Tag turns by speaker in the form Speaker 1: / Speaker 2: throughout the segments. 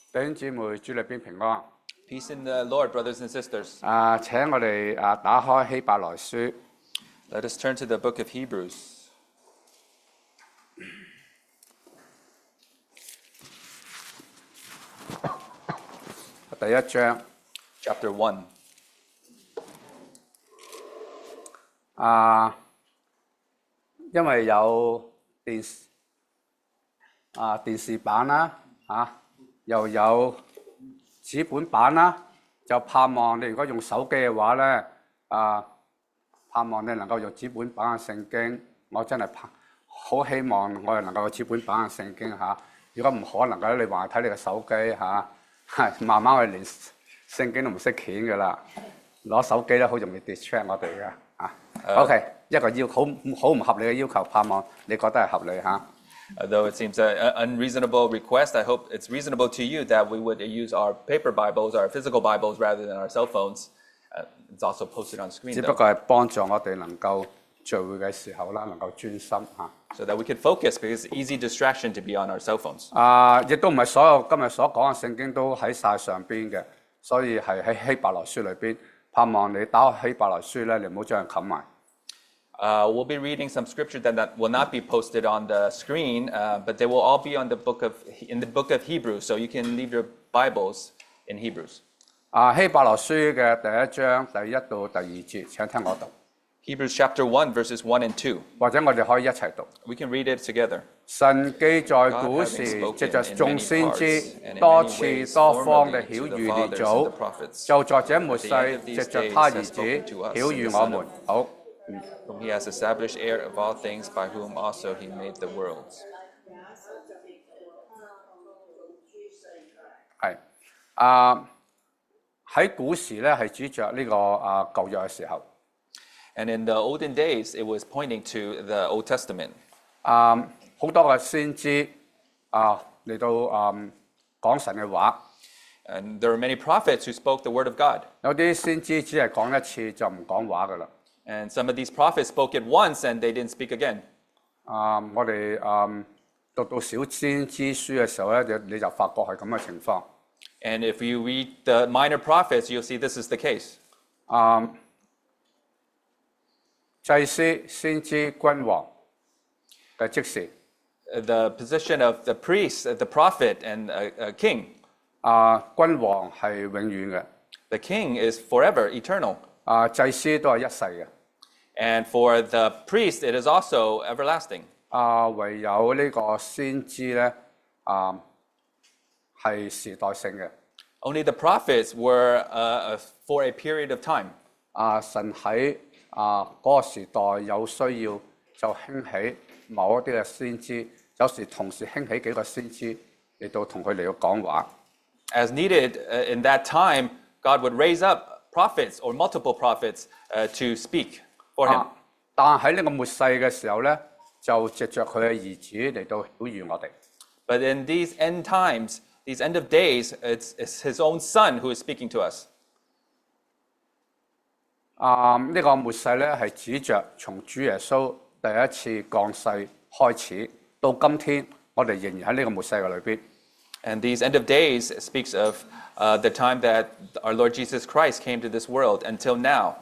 Speaker 1: 弟兄姊妹，主裏邊平安。
Speaker 2: Peace in the Lord, brothers and sisters.
Speaker 1: 請我哋打開希伯來書
Speaker 2: Let us turn to the book of Hebrews.
Speaker 1: 第一章。
Speaker 2: Chapter 1.
Speaker 1: 因為有電視版啦，又有紙本版啦，就盼望你如果用手機嘅話咧，盼望你能夠用紙本版嘅聖經。我真係好希望我哋能夠有紙本版嘅聖經嚇。如果唔可能嘅，你話睇你嘅手機嚇，慢慢我哋連聖經都唔識鉛㗎啦，攞手機咧好容易 distract 我哋嘅OK， 一個好唔合理嘅要求，盼望你覺得係合理嚇。
Speaker 2: Though it seems an unreasonable request, I hope it's reasonable to you that we would use our paper Bibles, our physical Bibles, rather than our cell phones. It's also posted on screen.
Speaker 1: 只不過係幫助我哋能夠聚會嘅時候啦，能夠專心嚇。
Speaker 2: So that we could focus, because it's easy distraction to be on our cell phones.
Speaker 1: 亦都唔係所有今日所講嘅聖經都喺晒上邊嘅，所以係喺希伯來書裏邊，盼望你打開希伯來書咧，你唔好將佢冚埋。
Speaker 2: We'll be reading some scripture that will not be posted on the screen, but they will all be in the book of Hebrews. So you can leave your Bibles in Hebrews.
Speaker 1: 希伯來書嘅第一章第1到第2節，請聽我讀。
Speaker 2: Hebrews chapter 1, verses 1 and 2.
Speaker 1: 或者我哋可以一齊讀。
Speaker 2: We can read it together.
Speaker 1: 神既在古時藉着眾先知多次多方嘅曉喻列祖，就在這末世藉着他兒子曉喻我們。好。
Speaker 2: Whom he has established heir of all things, by whom also he made the worlds.
Speaker 1: 係喺古時咧係指着呢個舊約嘅時候。
Speaker 2: And in the olden days, it was pointing to the Old Testament.
Speaker 1: 好多嘅先知嚟到講神嘅話。
Speaker 2: And there were many prophets who spoke the word of God.
Speaker 1: 有啲先知只係講一次就唔講話㗎啦。
Speaker 2: And some of these prophets spoke it once and they didn't speak again.
Speaker 1: 我哋讀到小先知書嘅時候咧，你就發覺係咁嘅情況。
Speaker 2: And if you read the minor prophets, you'll see this is the case.
Speaker 1: 祭司、先知、君王嘅職事。
Speaker 2: The position of the priest, the prophet, and a king.
Speaker 1: 君王係永遠嘅。
Speaker 2: The king is forever, eternal.
Speaker 1: 祭司都係一世嘅。
Speaker 2: And for the priest, it is also everlasting.
Speaker 1: 唯有呢個先知咧，係時代性嘅。
Speaker 2: Only the prophets were for a period of time.
Speaker 1: 神喺嗰個時代有需要就興起某一啲嘅先知，有時同時興起幾個先知嚟到同佢嚟到講話。
Speaker 2: As needed in that time, God would raise up prophets or multiple prophets to speak for him.
Speaker 1: 但喺呢個末世嘅時候咧，就藉着佢嘅兒子嚟到曉喻我哋。
Speaker 2: But in these end times, these end of days, it's his own son who is speaking to us.
Speaker 1: 呢個末世咧係指着從主耶穌第一次降世開始到今天，我哋仍然喺呢個末世嘅裏邊。
Speaker 2: And these end of days speaks of the time that our Lord Jesus Christ came to this world until now.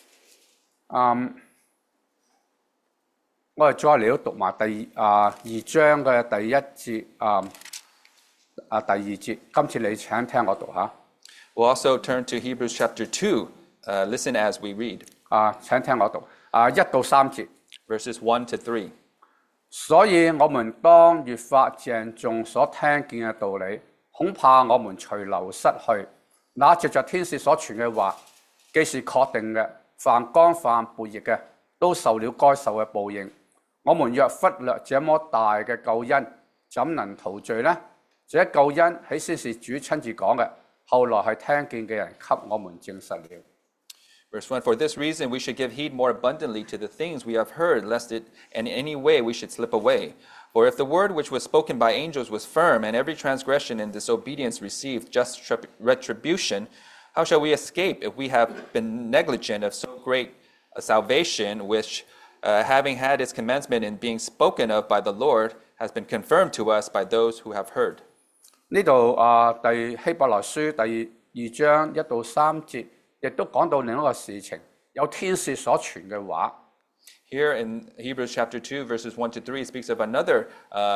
Speaker 1: 我哋再嚟到讀埋2章嘅第1節第2節，今次你請聽我讀下。
Speaker 2: We'll also turn to Hebrews chapter 2. Listen as we read.
Speaker 1: 請聽我讀1到3節
Speaker 2: Verses 1 to 3.
Speaker 1: 所以我們當越發鄭重所聽見嘅道理，恐怕我們隨流失去。那藉着天使所傳嘅話，既是確定嘅，凡干犯悖逆嘅，都受了該受嘅報應。我們若忽略這麼大嘅救恩，怎能逃罪呢？這救恩起先是主親自講嘅，後來係聽見嘅人給我們證實了。
Speaker 2: Verse 1, For this reason we should give heed more abundantly to the things we have heard, lest in any way we should slip away. For if the word which was spoken by angels was firm, and every transgression and disobedience received just retribution, how shall we escape if we have been negligent of so great a salvation, which, having had its commencement in being spoken of by the Lord, has been confirmed to us by those who have heard?
Speaker 1: 呢度第希伯來書第2章1到3節，亦都講到另一個事情，有天使所傳嘅話。
Speaker 2: Here in Hebrews chapter 2, verses 1 to 3, it speaks of another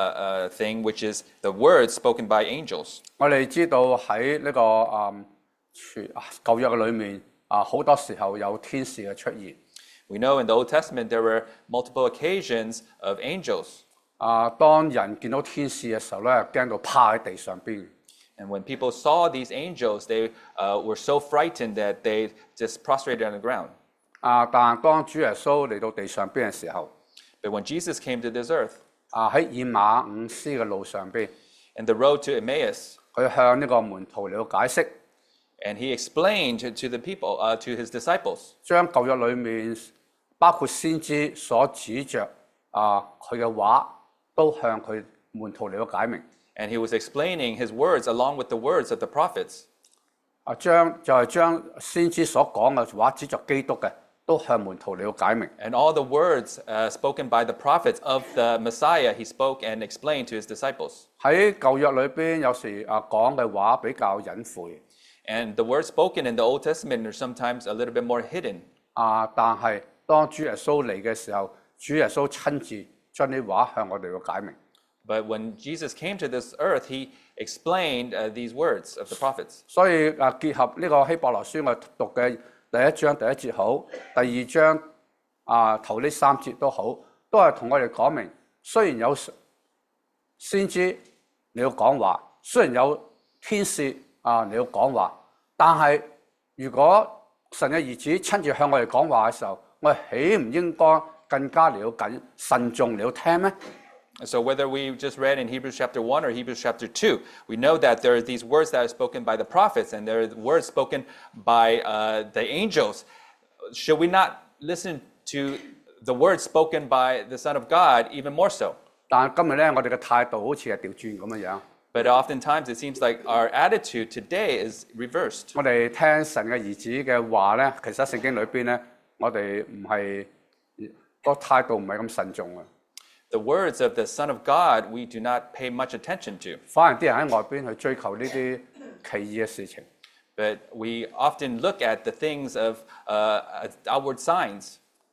Speaker 2: thing, which is the words spoken by angels.
Speaker 1: 我哋知道喺呢個舊約嘅裏面好多時候有天使嘅出現。
Speaker 2: We know in the Old Testament there were multiple occasions of angels.
Speaker 1: 當人見到天使嘅時候咧，驚到趴喺地上邊。
Speaker 2: And when people saw these angels, they were so frightened that they just prostrated on the ground.
Speaker 1: 但當主耶穌嚟到地上邊嘅時候，
Speaker 2: But when Jesus came to this earth,
Speaker 1: 喺以馬忤斯嘅路上邊，
Speaker 2: in the road to Emmaus,
Speaker 1: 佢向呢個門徒嚟到解釋，
Speaker 2: and he explained to the people, to his disciples,
Speaker 1: 將舊約裏面包括先知所指着佢嘅話，都向佢門徒嚟到解明。
Speaker 2: and he was explaining his words along with the words of the prophets.
Speaker 1: 將先知所講嘅話指着基督嘅，都向門徒嚟到解明。
Speaker 2: And all the words spoken by the prophets of the Messiah, he spoke and explained to his disciples.
Speaker 1: 喺舊約裏邊有時講嘅話比較隱晦，
Speaker 2: And the words spoken in the Old Testament are sometimes a little bit more hidden.
Speaker 1: 但係當主耶穌嚟嘅時候，主耶穌親自將啲話向我哋要解明。
Speaker 2: But when Jesus came to this earth, he explained these words of the prophets.
Speaker 1: 所以結合呢個希伯來書我讀嘅第1章第1節好，第2章頭呢3節都好，都係同我哋講明，雖然有先知你要講話，雖然有天使你要講話，但係如果神嘅兒子親自向我哋講話嘅時候，我哋豈唔應該更加了緊慎重了聽咩？
Speaker 2: So whether we just read in Hebrews chapter 1 or Hebrews chapter 2, we know that there are these words that are spoken by the prophets and there are words spoken by the angels. Should we not listen to the words spoken by the Son of God even more so?
Speaker 1: 但係今日咧，我哋嘅態度好似係調轉咁樣。
Speaker 2: But oftentimes it seems like our attitude today is reversed.
Speaker 1: 我哋聽神嘅兒子嘅話咧，其實聖經裏邊咧，我哋唔係個態度唔係咁慎重啊。
Speaker 2: The words of the Son of God we do not pay much attention to.
Speaker 1: 反而啲人喺外邊去追求呢啲奇異嘅事情。
Speaker 2: But we often look at the things of outward signs.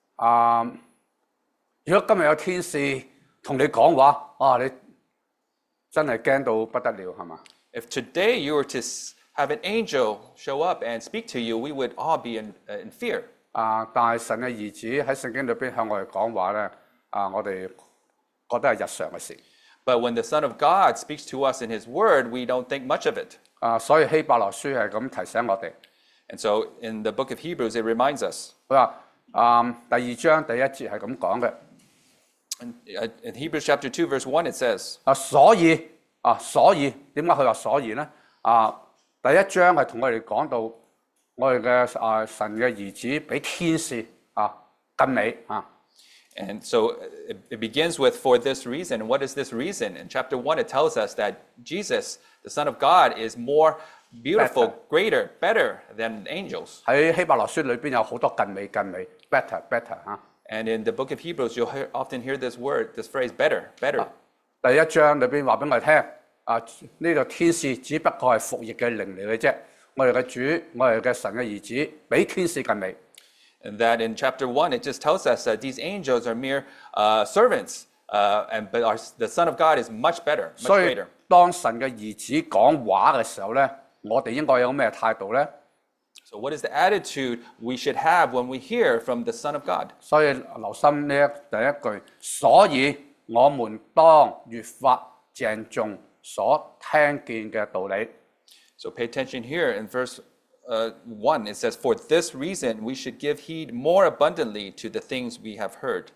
Speaker 1: 如果今日有天使同你講話，你真係驚到不得了，係嘛？
Speaker 2: If today you were to have an angel show up and speak to you, we would all be in fear.
Speaker 1: 但係神嘅兒子喺聖經裏邊向我哋講話咧，我哋覺得係日常嘅事。
Speaker 2: But when the Son of God speaks to us in His Word, we don't think much of it.
Speaker 1: 所以希伯來書係咁提醒我哋。
Speaker 2: And so in the book of Hebrews, it reminds us.
Speaker 1: 佢話第2章第1節係咁講嘅。
Speaker 2: In Hebrews chapter 2, verse 1, it says,
Speaker 1: 所以點解佢話所以咧？第1章係同我哋講到我哋嘅神嘅兒子比天使更美啊。
Speaker 2: And so it begins with, for this reason. And what is this reason? In chapter 1, it tells us that Jesus, the Son of God, is more beautiful, greater, better than angels.
Speaker 1: 喺希伯來書裏邊有好多更美 better 嚇。
Speaker 2: And in the book of Hebrews, you'll often hear this word, this phrase, better.
Speaker 1: 第1章裏邊話俾我哋聽，呢個天使只不過係服役嘅靈嚟嘅啫。我哋嘅主，我哋嘅神嘅兒子，比天使更美。
Speaker 2: And that in chapter 1, it just tells us that these angels are mere servants, but the Son of God is much better, much
Speaker 1: 所以
Speaker 2: greater.
Speaker 1: 當神嘅兒子講話嘅時候咧，我哋應該有咩態度咧？
Speaker 2: So what is the attitude we should have when we hear from the Son of God?
Speaker 1: 所以留心呢第一句，所以我們當越發鄭重所聽見嘅道理。
Speaker 2: So pay attention here in verse 1. It says, for this reason we should give heed more abundantly to the things we have heard.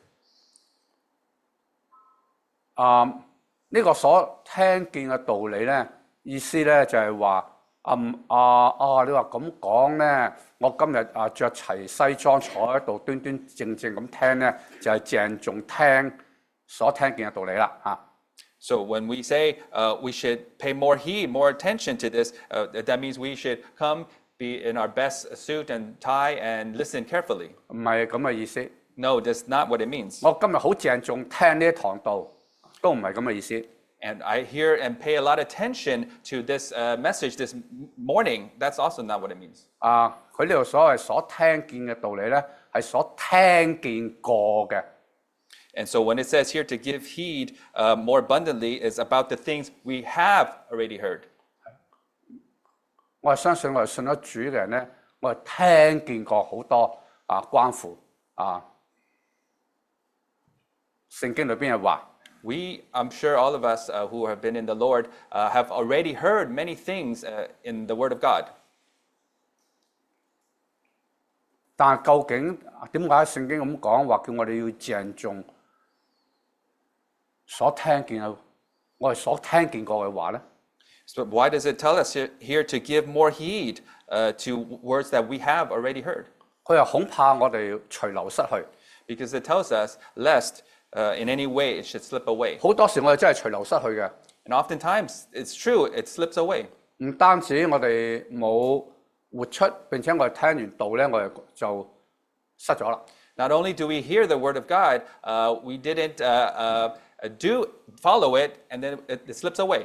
Speaker 1: 呢個所聽見嘅道理咧，意思咧就係話，你話咁講咧，我今日着齊西裝坐喺度端端正正咁聽咧，就係鄭重聽所聽見嘅道理啦。
Speaker 2: So when we say we should pay more heed, more attention to this, that means we should come, be in our best suit and tie and listen carefully.
Speaker 1: 唔係咁嘅意思。
Speaker 2: No, that's not what it means.
Speaker 1: 我今日好鄭重聽呢一堂道，都唔係咁嘅意思。
Speaker 2: And I hear and pay a lot of attention to this message this morning. That's also not what it means.
Speaker 1: 佢呢度所謂所聽見嘅道理咧，係所聽見過嘅。
Speaker 2: And so when it says here to give heed more abundantly, is about the things we have already heard.
Speaker 1: 我係相信我係信咗主嘅人咧，我係聽見過好多關乎聖經裏邊嘅話。
Speaker 2: I'm sure all of us who have been in the Lord have already heard many things in the Word of God.
Speaker 1: 但係究竟點解聖經咁講話叫我哋要鄭重所聽見嘅我哋所聽見過嘅話咧？
Speaker 2: So why does it tell us here to give more heed to words that we have already heard?
Speaker 1: 佢又恐怕我哋隨流失去。
Speaker 2: Because it tells us lest in any way it should slip away.
Speaker 1: 好多時我哋真係隨流失去嘅。
Speaker 2: And oftentimes it's true, it slips away.
Speaker 1: 唔單止我哋冇活出，並且我哋聽完道咧，我哋就失咗啦。
Speaker 2: Not only do we hear the word of God, we didn't follow it, and then it slips away.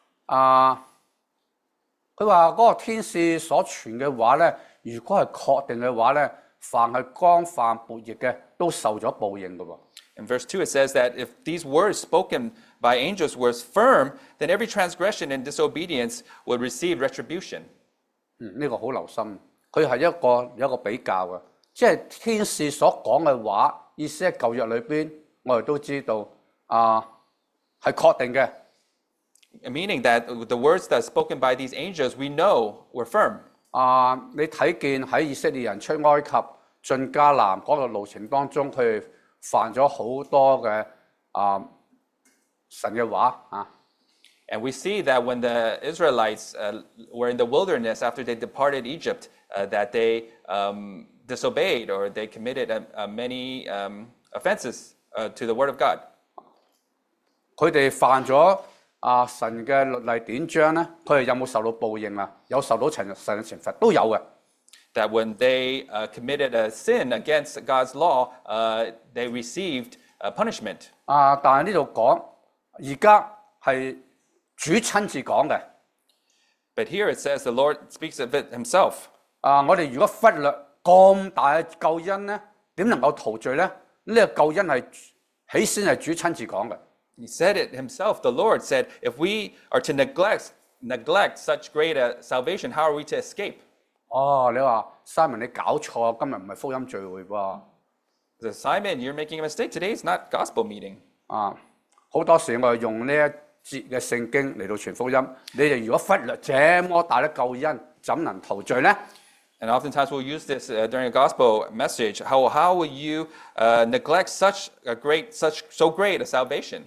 Speaker 1: 佢話嗰個天使所傳嘅話咧，如果係確定嘅話咧，凡係干犯悖逆嘅，都受咗報應嘅喎。
Speaker 2: In verse 2, it says that if these words spoken by angels were firm, then every transgression and disobedience would receive retribution.
Speaker 1: 呢個好留心，佢係有一個比較嘅，即係天使所講嘅話，意思喺舊約裏邊，我哋都知道係確定嘅。
Speaker 2: Meaning that the words that are spoken by these angels, we know were firm.
Speaker 1: 你睇見喺以色列人出埃及進迦南嗰個路程當中，佢哋犯咗好多嘅神嘅話
Speaker 2: And we see that when the Israelites were in the wilderness after they departed Egypt, that they disobeyed or they committed many offenses to the word of God.
Speaker 1: 佢哋犯咗神嘅律例典章咧，佢哋有冇受到報應啊？有受到神嘅懲罰都有嘅。
Speaker 2: That when they committed a sin against God's law, they received punishment.
Speaker 1: 但係呢度講，而家係主親自講嘅。
Speaker 2: But here it says the Lord speaks of it himself.
Speaker 1: 我哋如果忽略咁大嘅救恩咧，點能夠逃罪咧？呢個救恩係起先係主親自講嘅。
Speaker 2: He said it himself. The Lord said, if we are to neglect such great salvation, how are we to escape?
Speaker 1: 你話 Simon 你搞錯，今日唔係福音聚會噃。
Speaker 2: Simon, you're making a mistake. Today is not gospel meeting.
Speaker 1: 好多時我哋用呢一節嘅聖經嚟到傳福音，你哋如果忽略這麼大嘅救恩，怎能逃罪呢？
Speaker 2: And oftentimes we'll use this during a gospel message. How will you neglect so great a salvation?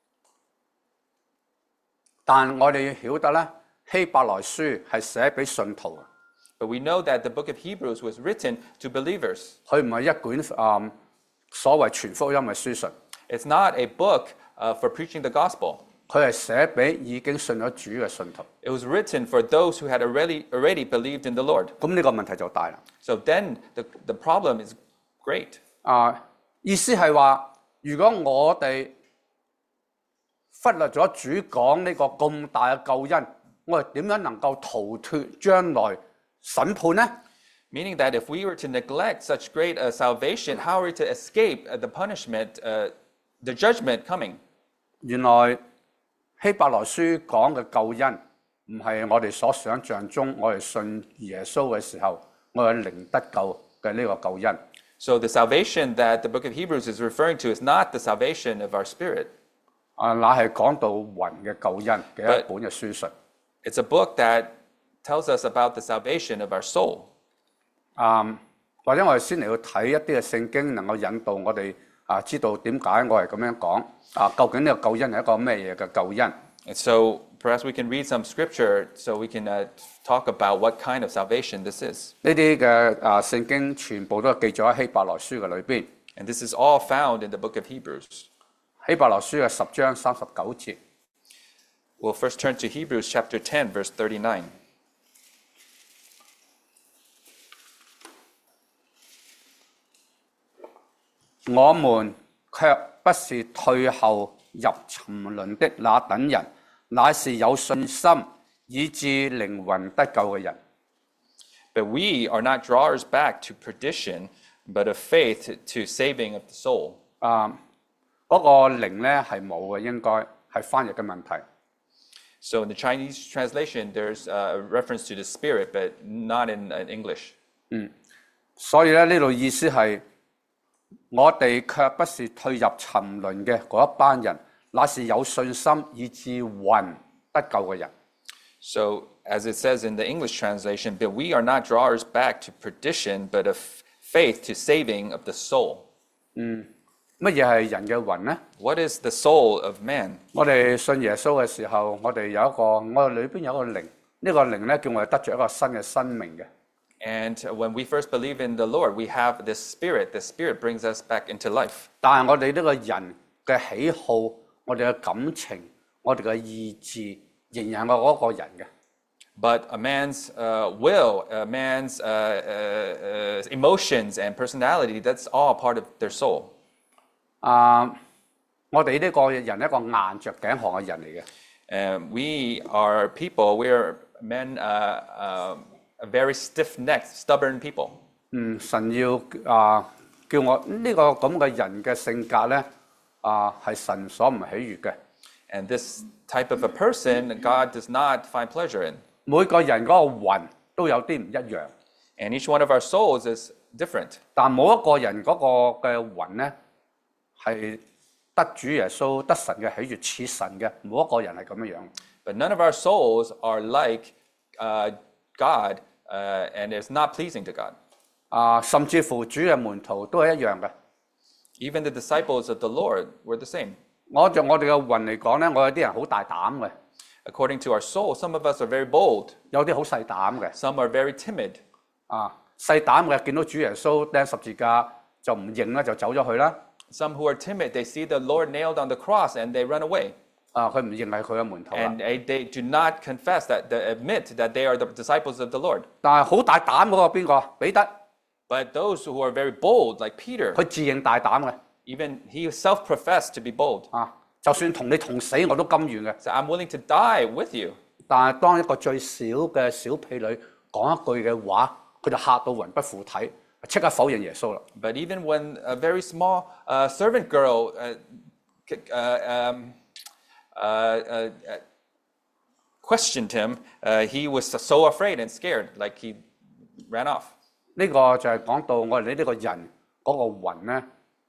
Speaker 1: 但我哋要曉得咧，希伯來書係寫俾信徒嘅。
Speaker 2: But we know that the book of Hebrews was written to believers.
Speaker 1: 佢唔係一卷所謂傳福音嘅書信。
Speaker 2: It's not a book for preaching the gospel.
Speaker 1: 佢係寫俾已經信咗主嘅信徒。
Speaker 2: It was written for those who had already believed in the Lord.
Speaker 1: 咁呢個問題就大啦。
Speaker 2: So then the problem is great.
Speaker 1: 意思係話，如果我哋忽略咗主講呢個咁大嘅救恩，我哋點樣能夠逃脫將來審判呢？
Speaker 2: Meaning that if we were to neglect such great salvation, how are we to escape the punishment, the judgment coming?
Speaker 1: 原來希伯來書講嘅救恩唔係我哋所想象中，我哋信耶穌嘅時候，我哋靈得救嘅呢個救恩。
Speaker 2: So the salvation that the book of Hebrews is referring to is not the salvation of our spirit.
Speaker 1: 那係講到魂嘅救恩嘅一本嘅書信。
Speaker 2: It's a book that tells us about the salvation of our soul.
Speaker 1: 或者我哋先嚟到睇一啲嘅聖經，能夠引導我哋知道點解我係咁樣講究竟呢個救恩係一個咩嘢嘅救恩
Speaker 2: And so perhaps we can read some scripture so we can talk about what kind of salvation this is.
Speaker 1: 呢啲嘅聖經全部都係記咗喺希伯來書嘅裏邊。
Speaker 2: And this is all found in the book of Hebrews.
Speaker 1: 希伯來書嘅10章39節。
Speaker 2: We'll first turn to Hebrews chapter 10, verse 39.
Speaker 1: 我們卻不是退後入沉淪的那等人，乃是有信心以致靈魂得救嘅人。
Speaker 2: But we are not drawers back to perdition, but of faith to saving of the soul.
Speaker 1: 嗰個靈咧係冇嘅，應該係翻譯嘅問題。
Speaker 2: So in the Chinese translation, there's a reference to the spirit, but not in English.
Speaker 1: 所以咧呢度意思係，我哋卻不是退入沉淪嘅嗰一班人，乃是有信心以致魂得救嘅人。
Speaker 2: So as it says in the English translation, but we are not drawers back to perdition, but of faith to saving of the soul.
Speaker 1: 乜嘢係人嘅魂呢？
Speaker 2: What is the soul of man?
Speaker 1: 我哋信耶穌嘅時候，我哋我哋裏邊有一個靈，呢個靈咧叫我哋得著一個新嘅生命嘅。
Speaker 2: And when we first believe in the Lord, we have this spirit. The spirit brings us back into life.
Speaker 1: 但係我哋呢個人嘅喜好、我哋嘅感情、我哋嘅意志，仍然係我嗰個人嘅。
Speaker 2: But a man's will, a man's emotions and personality, that's all part of their soul.
Speaker 1: 我哋呢個人一個硬着頸項嘅人嚟嘅。
Speaker 2: And we are people, we are men, very stiff-necked, stubborn people.
Speaker 1: 神要叫我呢個咁嘅人嘅性格咧，係神所唔喜悅嘅。
Speaker 2: And this type of a person, God does not find pleasure in.
Speaker 1: 每個人嗰個魂都有啲唔一樣，
Speaker 2: And each one of our souls is different.
Speaker 1: 但冇一個人嗰個嘅魂咧係得主耶穌得神嘅喜悅似神嘅，冇一個人係咁樣樣。
Speaker 2: But none of our souls are like God, and is not pleasing to God.
Speaker 1: 甚至乎主嘅門徒都係一樣嘅。
Speaker 2: Even the disciples of the Lord were the same.
Speaker 1: 我哋嘅魂嚟講咧，我有啲人好大膽嘅，
Speaker 2: According to our soul, some of us are very bold.
Speaker 1: 有啲好細膽嘅。
Speaker 2: Some are very timid.
Speaker 1: 細膽嘅見到主耶穌釘十字架就唔認啦，就走咗去啦。
Speaker 2: Some who are timid, they see the Lord nailed on the cross and they run away.
Speaker 1: 佢唔認係佢嘅門徒啦。
Speaker 2: And they do not confess admit that they are the disciples of the Lord.
Speaker 1: 但係好大膽嗰個邊個？彼得，
Speaker 2: But those who are very bold, like Peter,
Speaker 1: 佢自認大膽嘅。
Speaker 2: even he self-professed to be bold.
Speaker 1: 就算同你同死我都甘願嘅。
Speaker 2: So I'm willing to die with you.
Speaker 1: 但係當一個最小嘅小婢女講一句嘅話，佢就嚇到魂不附體，即刻否認耶穌啦。
Speaker 2: But even when a very small servant girl questioned him, he was so afraid and scared, like he ran off.
Speaker 1: 呢個就係講到我哋呢個人嗰個魂咧，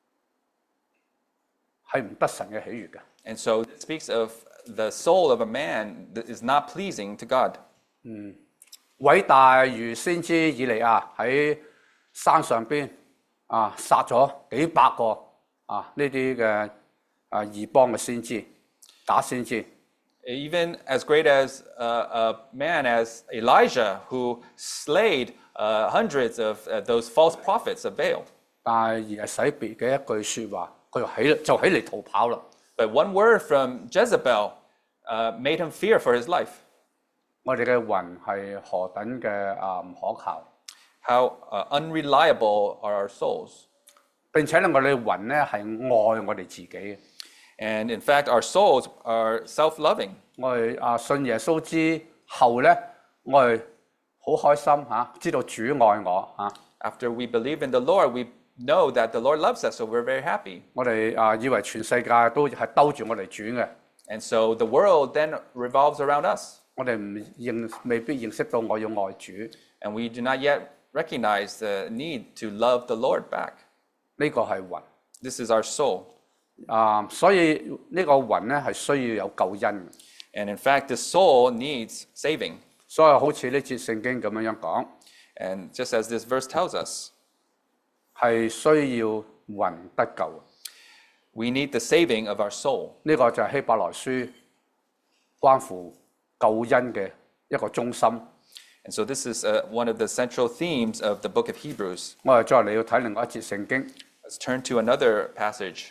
Speaker 1: 係唔得神嘅喜悅嘅。
Speaker 2: And so it speaks of the soul of a man that is not pleasing to God.
Speaker 1: 偉大如先知以利亞喺山上邊殺咗幾百個呢啲嘅異邦嘅先知、假先知。
Speaker 2: Even as great as a man as Elijah, who slayed hundreds of those false prophets of Baal.
Speaker 1: 但係耶洗別嘅一句説話，佢就起嚟逃跑啦。
Speaker 2: But one word from Jezebel made him fear for his life.
Speaker 1: 我哋嘅魂係何等嘅唔可靠，
Speaker 2: How unreliable are our souls.
Speaker 1: 並且咧我哋嘅魂咧係愛我哋自己嘅。
Speaker 2: And in fact, our souls are self-loving.
Speaker 1: 我哋信耶穌之後咧，我哋好開心知道主愛我
Speaker 2: After we believe in the Lord, we know that the Lord loves us, so we're very happy.
Speaker 1: 我哋以為全世界都係兜住我哋轉嘅，
Speaker 2: And so the world then revolves around us.
Speaker 1: 我哋未必認識到我要愛主，
Speaker 2: And we do not yet recognize the need to love the Lord back.
Speaker 1: 呢個係魂。
Speaker 2: This is our soul.
Speaker 1: 所以呢個魂咧係需要有救恩嘅。
Speaker 2: And in fact, the soul needs saving.
Speaker 1: 所以好似呢節聖經咁樣講，
Speaker 2: And just as this verse tells us,
Speaker 1: 係需要魂得救。
Speaker 2: we need the saving of our soul.
Speaker 1: 呢個就係希伯來書關乎救恩嘅一個中心。
Speaker 2: And so this is one of the central themes of the book of Hebrews.
Speaker 1: 我哋再嚟要睇另外一節聖經，
Speaker 2: Let's turn to another passage.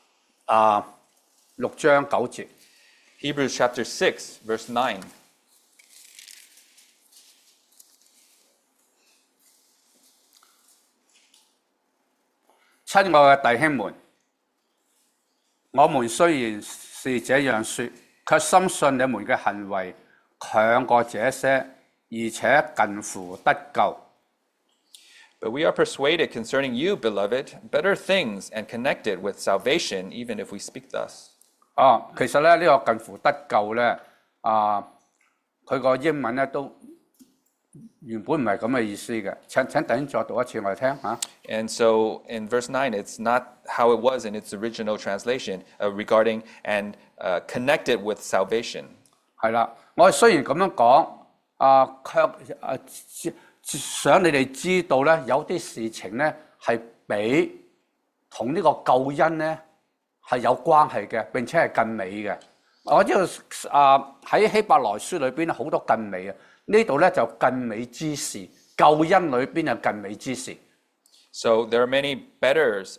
Speaker 1: 6章9節。
Speaker 2: Hebrews chapter 6, verse 9.
Speaker 1: 親愛嘅弟兄們，我們雖然是這樣說，卻深信你們嘅行為強過這些，而且近乎得救。
Speaker 2: But we are persuaded concerning you, beloved, better things and connected with salvation, even if we speak thus.
Speaker 1: 其實咧呢個近乎得救咧，佢個英文咧都原本唔係咁嘅意思嘅。請弟兄再讀一次我哋聽嚇。
Speaker 2: And so in verse 9, it's not how it was in its original translation regarding and connected with salvation.
Speaker 1: 係啦，我哋雖然咁樣講，卻想你哋知道咧，有啲事情咧係比同呢個救恩咧係有關係嘅，並且係更美嘅。我知道喺希伯來書裏邊好多更美啊，呢度咧就更美之事，救恩裏邊有更美之事。
Speaker 2: So there are many betters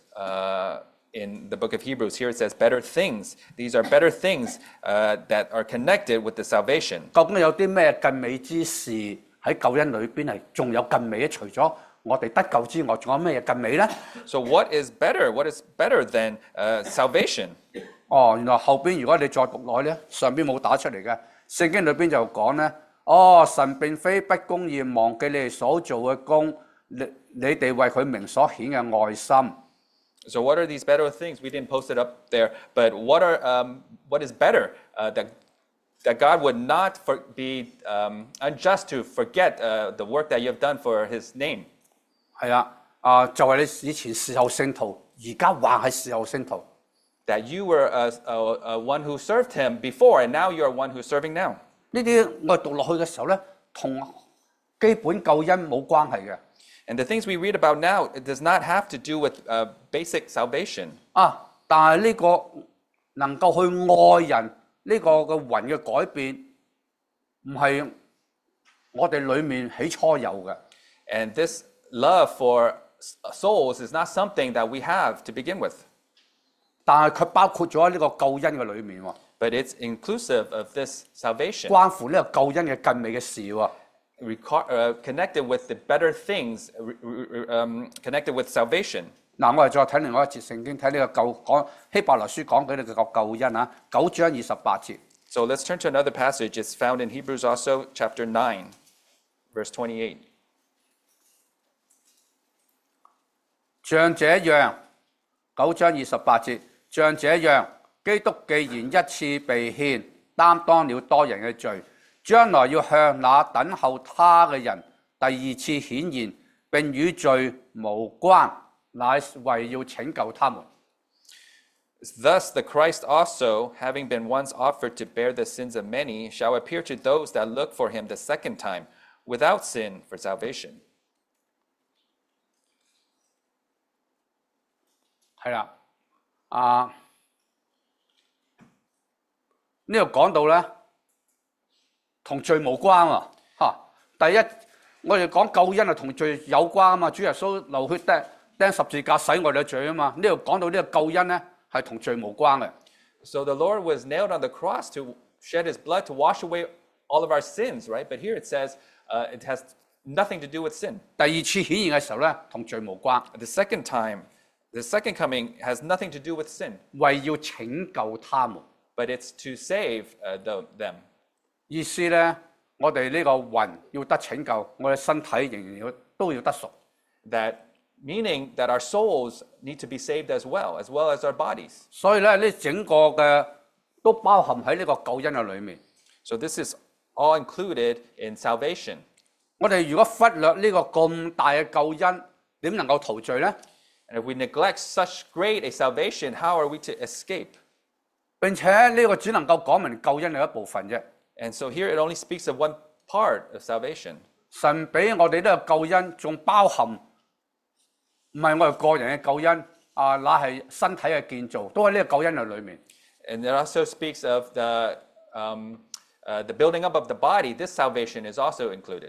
Speaker 2: in the book of Hebrews. Here it says better things. These are better things that are connected with the salvation.
Speaker 1: 究竟有啲咩更美之事喺救恩裏邊係仲有更美？除咗我哋得救之外，仲有咩更美咧？
Speaker 2: So what is better? What is better than salvation?
Speaker 1: 原來後邊如果你再讀落咧，上邊冇打出嚟嘅，聖經裏邊就講咧，神並非不公義，忘記你哋所做嘅工，你哋為佢名所顯嘅愛心。
Speaker 2: So what are these better things? We didn't post it up there, but what is better that God would not be unjust to forget the work that you have done for His name?
Speaker 1: 係啊，就係你以前時候聖徒，而家還係時候聖徒。
Speaker 2: That you were one who served Him before, and now you are one who's serving now.
Speaker 1: 呢啲我哋讀落去嘅時候咧，同基本救恩冇關係嘅。
Speaker 2: And the things we read about now, it does not have to do with basic salvation.
Speaker 1: 但係呢個能夠去愛人呢個嘅魂嘅改變，唔係我哋裏面起初有嘅。
Speaker 2: And this love for souls is not something that we have to begin with.
Speaker 1: 但係佢包括咗喺呢個救恩嘅裏面喎。
Speaker 2: But it's inclusive of this salvation.
Speaker 1: 關乎呢個救恩嘅更美嘅事喎。
Speaker 2: Connected with the better things, connected with salvation.
Speaker 1: 我哋再睇另外一節聖經，睇呢個講希伯來書講緊呢個救恩9章28節。
Speaker 2: So let's turn to another passage. It's found in Hebrews also, chapter 9, verse 28.
Speaker 1: 像這樣9章28節，像這樣，基督既然一次被獻，擔當了多人嘅罪，將來要向那等候他嘅人第二次顯現，並與罪無關，乃為要拯救他們。
Speaker 2: Thus the Christ also, having been once offered to bear the sins of many, shall appear to those that look for him the second time, without sin, for salvation.
Speaker 1: 係啦，呢度講到咧，同罪無關喎。第一，我哋講救恩係同罪有關啊嘛，主耶穌流血釘十字架洗我哋嘅罪啊嘛。呢度講到呢個救恩咧係同罪無關嘅。
Speaker 2: So the Lord was nailed on the cross to shed his blood to wash away all of our sins, right? But here it says it has nothing to do with sin.
Speaker 1: 第二次顯現嘅時候咧，同罪無關。
Speaker 2: The second time, the second coming has nothing to do with sin,
Speaker 1: 為要拯救他們。
Speaker 2: but it's to save them.
Speaker 1: 意思咧，我哋呢個魂要得拯救，我哋身體仍然都要得贖。
Speaker 2: That meaning that our souls need to be saved as well as our bodies.
Speaker 1: 所以咧，呢整個嘅都包含喺呢個救恩嘅裏面。
Speaker 2: So this is all included in salvation.
Speaker 1: 我哋如果忽略呢個咁大嘅救恩，點能夠逃罪咧？
Speaker 2: And if we neglect such great a salvation, how are we to escape?
Speaker 1: 並且呢個只能夠講明救恩嘅一部分啫。
Speaker 2: And so here it only speaks of one part of salvation.
Speaker 1: 神俾我哋呢個救恩，仲包含唔係我哋個人嘅救恩乃係身體嘅建造，都喺呢個救恩嘅裏面。
Speaker 2: And it also speaks of the building up of the body. This salvation is also included.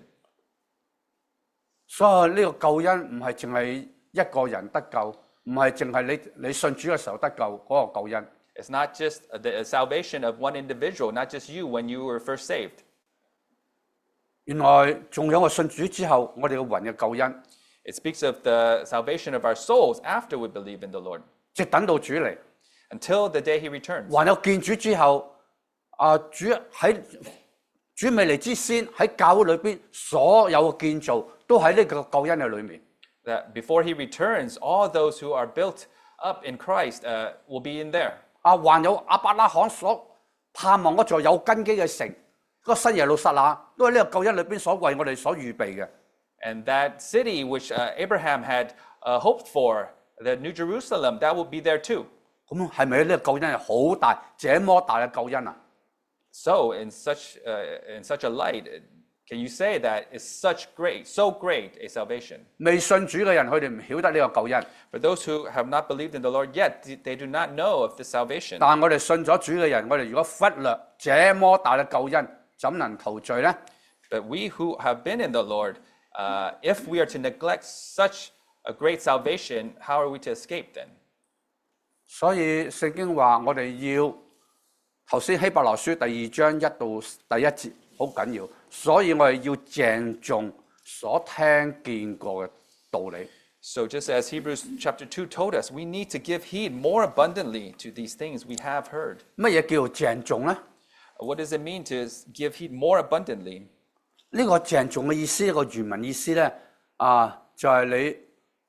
Speaker 1: 所以呢個救恩唔係淨係一個人得救，唔係淨係你信主嘅時候得救嗰個救恩。
Speaker 2: It's not just the salvation of one individual, not just you when you were first saved.
Speaker 1: 原來仲有我信主之後，我哋嘅魂嘅救恩，
Speaker 2: It speaks of the salvation of our souls after we believe in the Lord.
Speaker 1: 直等到主嚟。
Speaker 2: until the day he returns.
Speaker 1: 還有見主之後，主未嚟之先喺教會裏邊所有嘅建造都喺呢個救恩嘅裏面。
Speaker 2: That before he returns, all those who are built up in Christ will be in there.
Speaker 1: 還有亞伯拉罕所盼望嗰座有根基嘅城，嗰個新耶路撒冷，都喺呢個救恩裏邊所為我哋所預備嘅。
Speaker 2: And that city which Abraham had hoped for, the New Jerusalem, that will be there too.
Speaker 1: 咁係咪呢個救恩係好大，這麼大嘅救恩啊？
Speaker 2: So in such a light, can you say that it's so great a salvation?
Speaker 1: 未信主嘅人，佢哋唔曉得呢個救恩。
Speaker 2: For those who have not believed in the Lord yet, they do not know of this salvation.
Speaker 1: 但係我哋信咗主嘅人，我哋如果忽略這麼大嘅救恩，怎能逃罪呢？
Speaker 2: But we who have been in the Lord, if we are to neglect such a great salvation, how are we to escape then?
Speaker 1: 所以聖經話我哋要頭先希伯來書第2章1到第1節好緊要，所以我哋要鄭重所聽見過嘅道理。
Speaker 2: So just as Hebrews chapter 2 told us, we need to give heed more abundantly to these things we have heard.
Speaker 1: 乜嘢叫鄭重呢？
Speaker 2: What does it mean to give heed more abundantly?
Speaker 1: 呢個鄭重嘅意思，個原文意思咧，就係你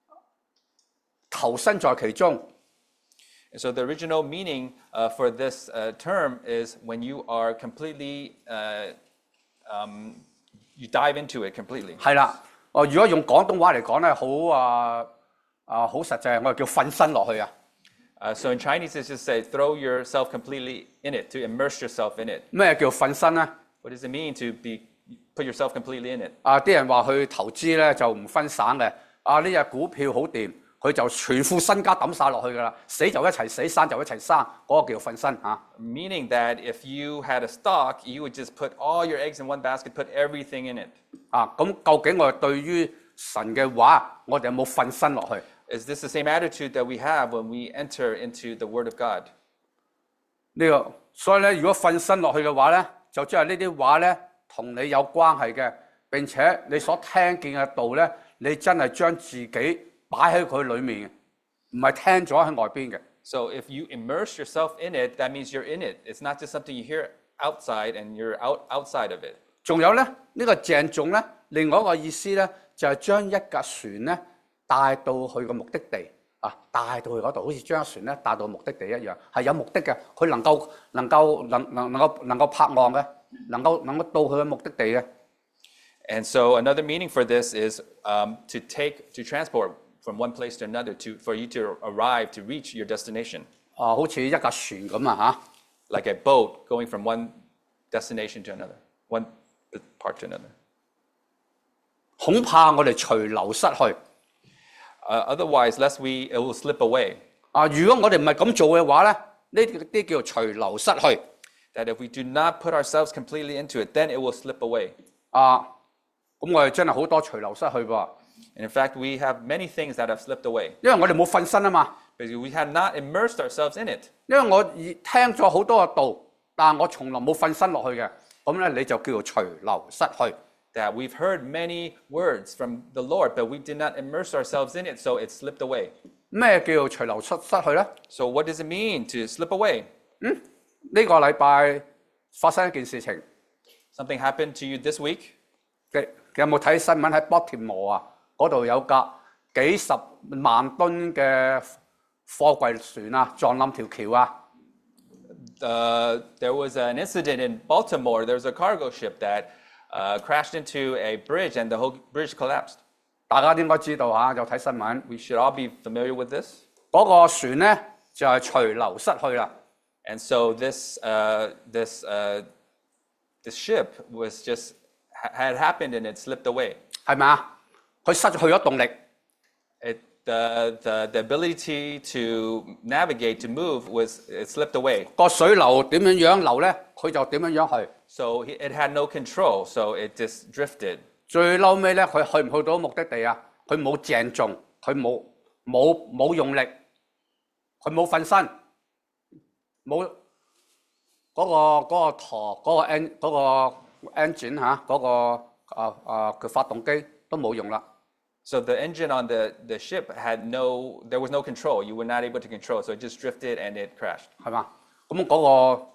Speaker 1: 投身在其中。
Speaker 2: And so the original meaning for this term is when you are completely, you dive into it completely.
Speaker 1: 係啦，如果用廣東話嚟講咧，好實際，我哋叫瞓身落去啊。
Speaker 2: So in Chinese, it's just say throw yourself completely in it, to immerse yourself in it.
Speaker 1: 咩叫瞓身咧？
Speaker 2: What does it mean to put yourself completely in it?
Speaker 1: 啲人話去投資咧就唔分散嘅，呢隻股票好掂。佢就全副身家抌晒落去㗎啦，死就一齊死，生就一齊生，嗰個叫瞓身嚇。
Speaker 2: Meaning that if you had a stock, you would just put all your eggs in one basket, put everything in it.
Speaker 1: 咁究竟我哋對於神嘅話，我哋有冇瞓身落去？
Speaker 2: Is this the same attitude that we have when we enter into the Word of God?
Speaker 1: 所以咧，如果瞓身落去嘅話咧，就即係呢啲話咧同你有關係嘅，並且你所聽見嘅道咧，你真係將自己擺喺佢裏面，唔係聽咗喺外邊嘅。
Speaker 2: So if you immerse yourself in it, that means you're in it. It's not just something you hear outside and you're outside of it.
Speaker 1: 仲有咧，呢個鄭重咧，另外一個意思咧，就係將一架船咧帶到去個目的地帶到去嗰度，好似將船咧帶到目的地一樣，係有目的嘅，佢能夠泊岸嘅，能夠到佢嘅目的地嘅。
Speaker 2: And so another meaning for this is to transport from one place to another, for you to arrive, to reach your destination.
Speaker 1: 好似一架船咁啊
Speaker 2: Like a boat going from one destination to another, one part to another.
Speaker 1: 恐怕我哋隨流失去。
Speaker 2: Otherwise, lest it will slip away.
Speaker 1: 如果我哋唔係咁做嘅話咧，呢啲叫隨流失去。
Speaker 2: That if we do not put ourselves completely into it, then it will slip away.
Speaker 1: 咁我哋真係好多隨流失去噃。
Speaker 2: And in fact, we have many things that have slipped away.
Speaker 1: 因為我哋冇瞓身啊嘛。
Speaker 2: Because we have not immersed ourselves in it.
Speaker 1: 因為我聽咗好多嘅道，但係我從來冇瞓身落去嘅，咁咧你就叫做隨流失去。
Speaker 2: That we've heard many words from the Lord, but we did not immerse ourselves in it, so it slipped away.
Speaker 1: 咩叫做隨流失去咧？
Speaker 2: So what does it mean to slip away?
Speaker 1: 呢個禮拜發生一件事情，
Speaker 2: Something happened to you this week?
Speaker 1: 有冇睇新聞喺 Baltimore 嗰度有架幾十萬噸嘅貨櫃船撞冧條橋
Speaker 2: There was an incident in Baltimore. There was a cargo ship that crashed into a bridge, and the whole bridge collapsed.
Speaker 1: 大家應該知道有睇新聞。
Speaker 2: We should all be familiar with this.
Speaker 1: 嗰個船咧就係隨流失去啦。
Speaker 2: And so this ship was just had happened, and it slipped away.
Speaker 1: 係咪啊？佢失去咗動力。
Speaker 2: The ability to navigate, to move, it slipped away.
Speaker 1: 個水流點樣流咧，佢就點樣去。
Speaker 2: So it had no control, so it just drifted.
Speaker 1: 最嬲尾咧，佢去唔去到目的地啊？佢冇鄭重，佢冇用力，佢冇瞓身，冇嗰個舵嗰個 engine 嗰個佢發動機都冇用啦。
Speaker 2: So the engine on the ship there was no control. You were not able to control. So it just drifted and it crashed.
Speaker 1: 係嘛？咁嗰個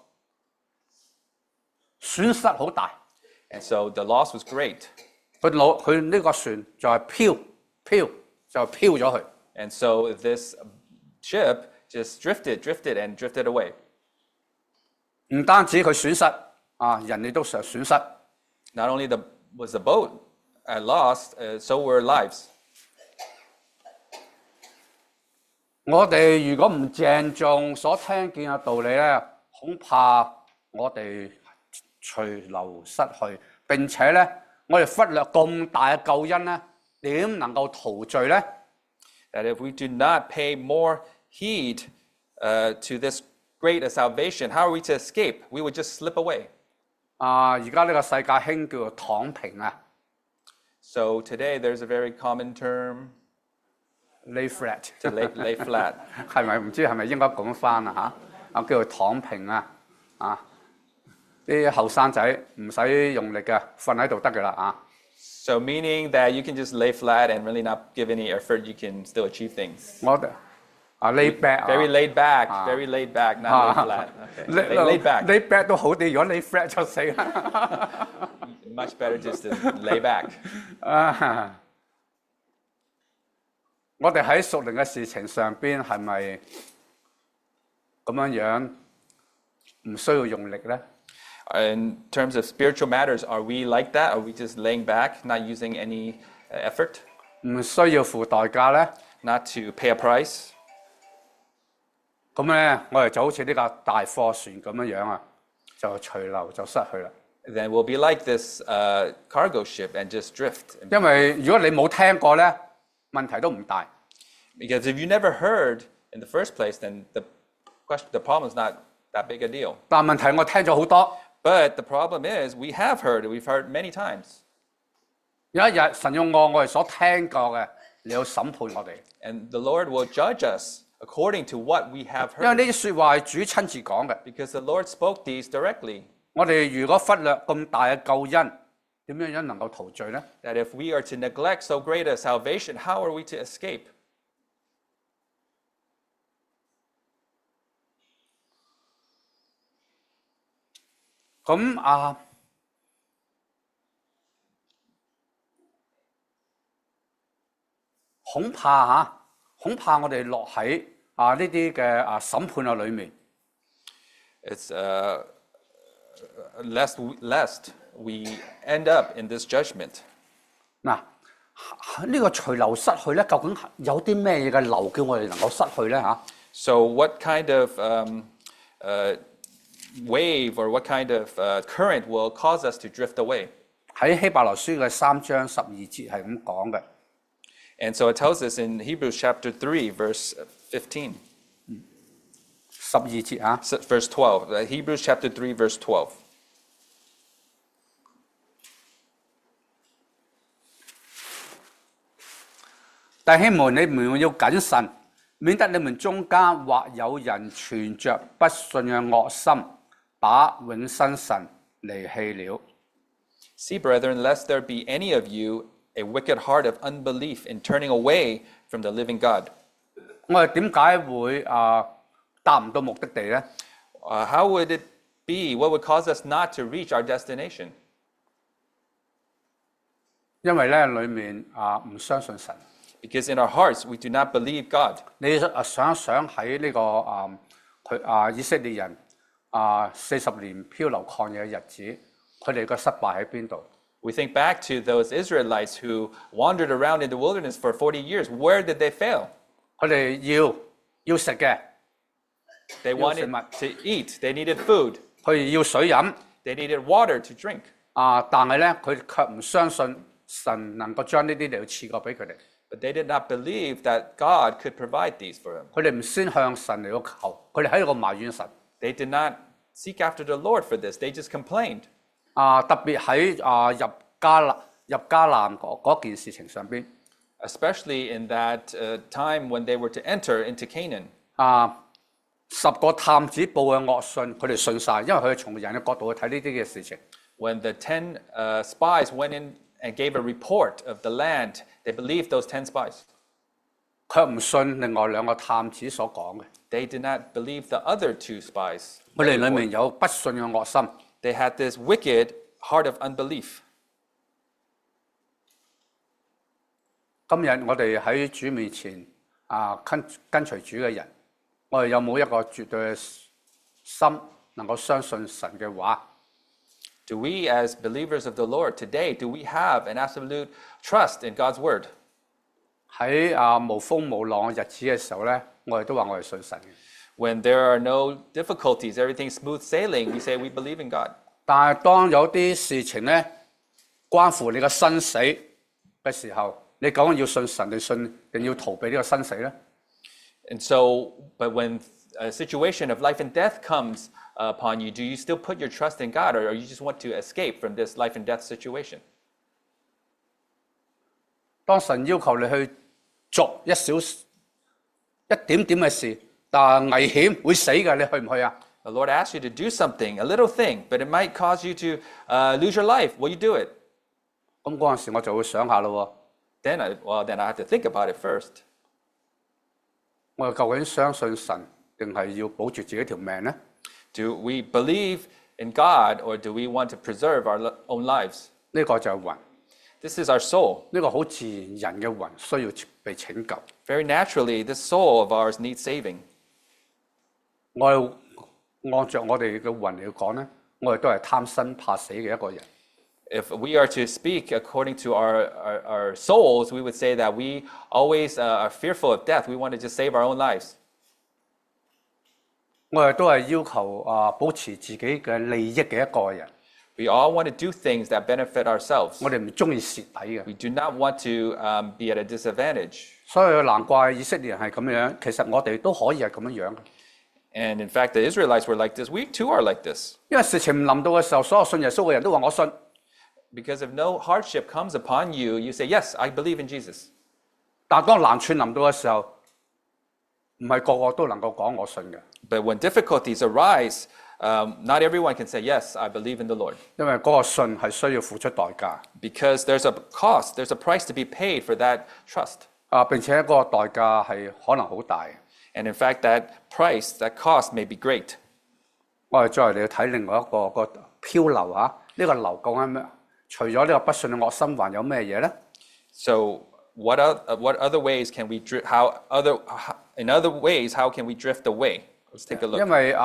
Speaker 1: 損失好大。
Speaker 2: And so the loss was great.
Speaker 1: 佢呢個船就係飄咗去。
Speaker 2: And so this ship just drifted and drifted away.
Speaker 1: 唔單止佢損失，人亦都受損失。
Speaker 2: Not only was the boat lost, so were lives.
Speaker 1: 我哋如果唔鄭重所聽見嘅道理咧，恐怕我哋隨流失去。並且咧，我哋忽略咁大嘅救恩咧，點能夠逃罪咧？
Speaker 2: That if we do not pay more heed to this great salvation, how are we to escape? We would just slip away.
Speaker 1: 而家呢個世界興叫做躺平啊
Speaker 2: So today there's a very common term
Speaker 1: ，lay flat，
Speaker 2: to lay flat.
Speaker 1: 係咪唔知係咪應該講翻啊嚇？叫做躺平啊，啲後生仔唔使用力嘅，瞓喺度得㗎啦啊！
Speaker 2: So meaning that you can just lay flat and really not give any effort, you can still achieve things.
Speaker 1: 我哋lay back
Speaker 2: Very laid back, very laid back, not lay flat. Okay. Laid back.
Speaker 1: lay back 都好啲，如果 lay flat 就死啦。
Speaker 2: Much better just to lay back.
Speaker 1: 我哋喺屬靈嘅事情上邊係咪咁樣唔需要用力咧？
Speaker 2: In terms of spiritual matters, are we like that? Are we just laying back, not using any effort,
Speaker 1: 唔需要付代價咧？
Speaker 2: not to pay a price?
Speaker 1: 咁咧，我哋就好似呢架大貨船咁樣啊，就隨流就失去啦。
Speaker 2: Then we'll be like this cargo ship and just drift.
Speaker 1: 因為如果你冇聽過咧，問題都唔大。
Speaker 2: Because if you never heard in the first place, then the problem is not that big a deal.
Speaker 1: 但問題我聽咗好多。
Speaker 2: But the problem is, we've heard many times.
Speaker 1: 有一日神要按我哋所聽過嘅，你要審判我哋。
Speaker 2: And the Lord will judge us according to what we have
Speaker 1: 因為
Speaker 2: heard.
Speaker 1: 呢啲説話係主親自講嘅。
Speaker 2: Because the Lord spoke these directly.
Speaker 1: 我哋如果忽略咁大嘅救恩，點樣能夠逃罪呢？
Speaker 2: That if we are to neglect so great a salvation, how are we to escape?
Speaker 1: 咁恐怕我哋落喺呢啲嘅審判嘅裏面。
Speaker 2: It's lest we end up in this judgment.
Speaker 1: 嗱，呢個隨流失去咧，究竟有啲咩嘢嘅流叫我哋能夠失去咧嚇？
Speaker 2: So what kind of wave or what kind of current will cause us to drift away?
Speaker 1: 喺希伯來書嘅3章12節係咁講嘅。
Speaker 2: And so it tells us in Hebrews chapter 3, verse 15.
Speaker 1: 12節啊。
Speaker 2: Verse 12. Hebrews chapter 3, verse 12.
Speaker 1: 弟兄們，你們要謹慎，免得你們中間或有人存着不信嘅惡心，把永生神離棄了。
Speaker 2: See, brethren, lest there be any of you a wicked heart of unbelief in turning away from the living God.
Speaker 1: 我哋點解會達唔到目的地呢？
Speaker 2: How would it be? What would cause us not to reach our destination?
Speaker 1: 因為咧裏面唔相信神。
Speaker 2: Because in our hearts we do not believe God.
Speaker 1: 你想一想喺呢個以色列人40年漂流曠野嘅日子，佢哋嘅失敗喺邊度？
Speaker 2: We think back to those Israelites who wandered around in the wilderness for 40 years. Where did they fail?
Speaker 1: 佢哋要食嘅，
Speaker 2: They wanted to eat. They needed food.
Speaker 1: 佢哋要水飲。
Speaker 2: They needed water to drink.
Speaker 1: 但係咧，佢卻唔相信神能夠將呢啲嚟到賜過俾佢哋。
Speaker 2: But they did not believe that God could provide these for them.
Speaker 1: 佢哋唔先向神嚟到求，佢哋喺度埋怨神。
Speaker 2: They did not seek after the Lord for this. They just complained.
Speaker 1: 特別喺入迦南嗰件事情上邊。
Speaker 2: Especially in that time when they were to enter into Canaan.
Speaker 1: 10個探子報嘅惡信，佢哋信晒，因為佢哋從人嘅角度去睇呢啲嘅事情。
Speaker 2: When the 10 spies went in and gave a report of the land, They believed those 10 spies.
Speaker 1: 卻唔信另外兩個探子所講嘅。
Speaker 2: They did not believe the other 2 spies.
Speaker 1: 佢哋裡面有不信嘅惡心。
Speaker 2: They had this wicked heart of unbelief.
Speaker 1: 今日我哋喺主面前跟隨主嘅人，我哋有冇一個絕對嘅心能夠相信神嘅話？
Speaker 2: Do we, as believers of the Lord today, do we have an absolute trust in God's word?
Speaker 1: 喺無風無浪嘅日子嘅時候咧，我哋都話我係信神嘅。
Speaker 2: When there are no difficulties, everything's smooth sailing, we say we believe in God.
Speaker 1: 但係當有啲事情咧關乎你嘅生死嘅時候，你究竟要信神定要逃避呢個生死咧？
Speaker 2: And so, but when a situation of life and death comes upon you, do you still put your trust in God, or you just want to escape from this life and death situation?
Speaker 1: 當神要求你去做一點點嘅事，但係危險會死嘅，你去唔去啊？
Speaker 2: The Lord asks you to do something, a little thing, but it might cause you to lose your life. Will you do it?
Speaker 1: 咁嗰陣時我就會想下咯。
Speaker 2: Then I have to think about it first.
Speaker 1: 我哋究竟相信神，定係要保住自己條命呢？
Speaker 2: Do we believe in God, or do we want to preserve our own lives?
Speaker 1: 呢個就係魂，
Speaker 2: This is our soul.
Speaker 1: 呢個好自然人嘅魂需要被拯救。
Speaker 2: Very naturally, this soul of ours needs saving.
Speaker 1: 我哋按照我哋嘅魂嚟講咧，我哋都係貪生怕死嘅一個人。
Speaker 2: If we are to speak according to our souls, we would say that we always are fearful of death. We want to just save our own lives.
Speaker 1: 我哋都係要求保持自己嘅利益嘅一個人。
Speaker 2: We all want to do things that benefit ourselves.
Speaker 1: 我哋唔中意蝕底嘅，
Speaker 2: We do not want to be at a disadvantage.
Speaker 1: 所以難怪以色列人係咁樣。其實我哋都可以係咁樣嘅，
Speaker 2: And in fact, the Israelites were like this. We too are like this.
Speaker 1: 因為事情唔臨到嘅時候，所有信耶穌嘅人都話我信。
Speaker 2: Because if no hardship comes upon you, you say, yes, I believe in Jesus.
Speaker 1: 但係當難處臨到嘅時候，唔係個個都能夠講我信嘅，
Speaker 2: But when difficulties arise, not everyone can say, yes, I believe in the Lord.
Speaker 1: 因為嗰個信係需要付出代價。
Speaker 2: Because there's a cost, there's a price to be paid for that trust.
Speaker 1: 並且嗰個代價係可能好大。
Speaker 2: And in fact, that price, that cost may be great.
Speaker 1: 我哋再嚟睇另外一個漂流啊，呢個流講緊咩？除咗呢個不信嘅惡心，還有咩嘢咧？
Speaker 2: So what other ways can we drift? In other ways, how can we drift away? Let's take a look.
Speaker 1: 因為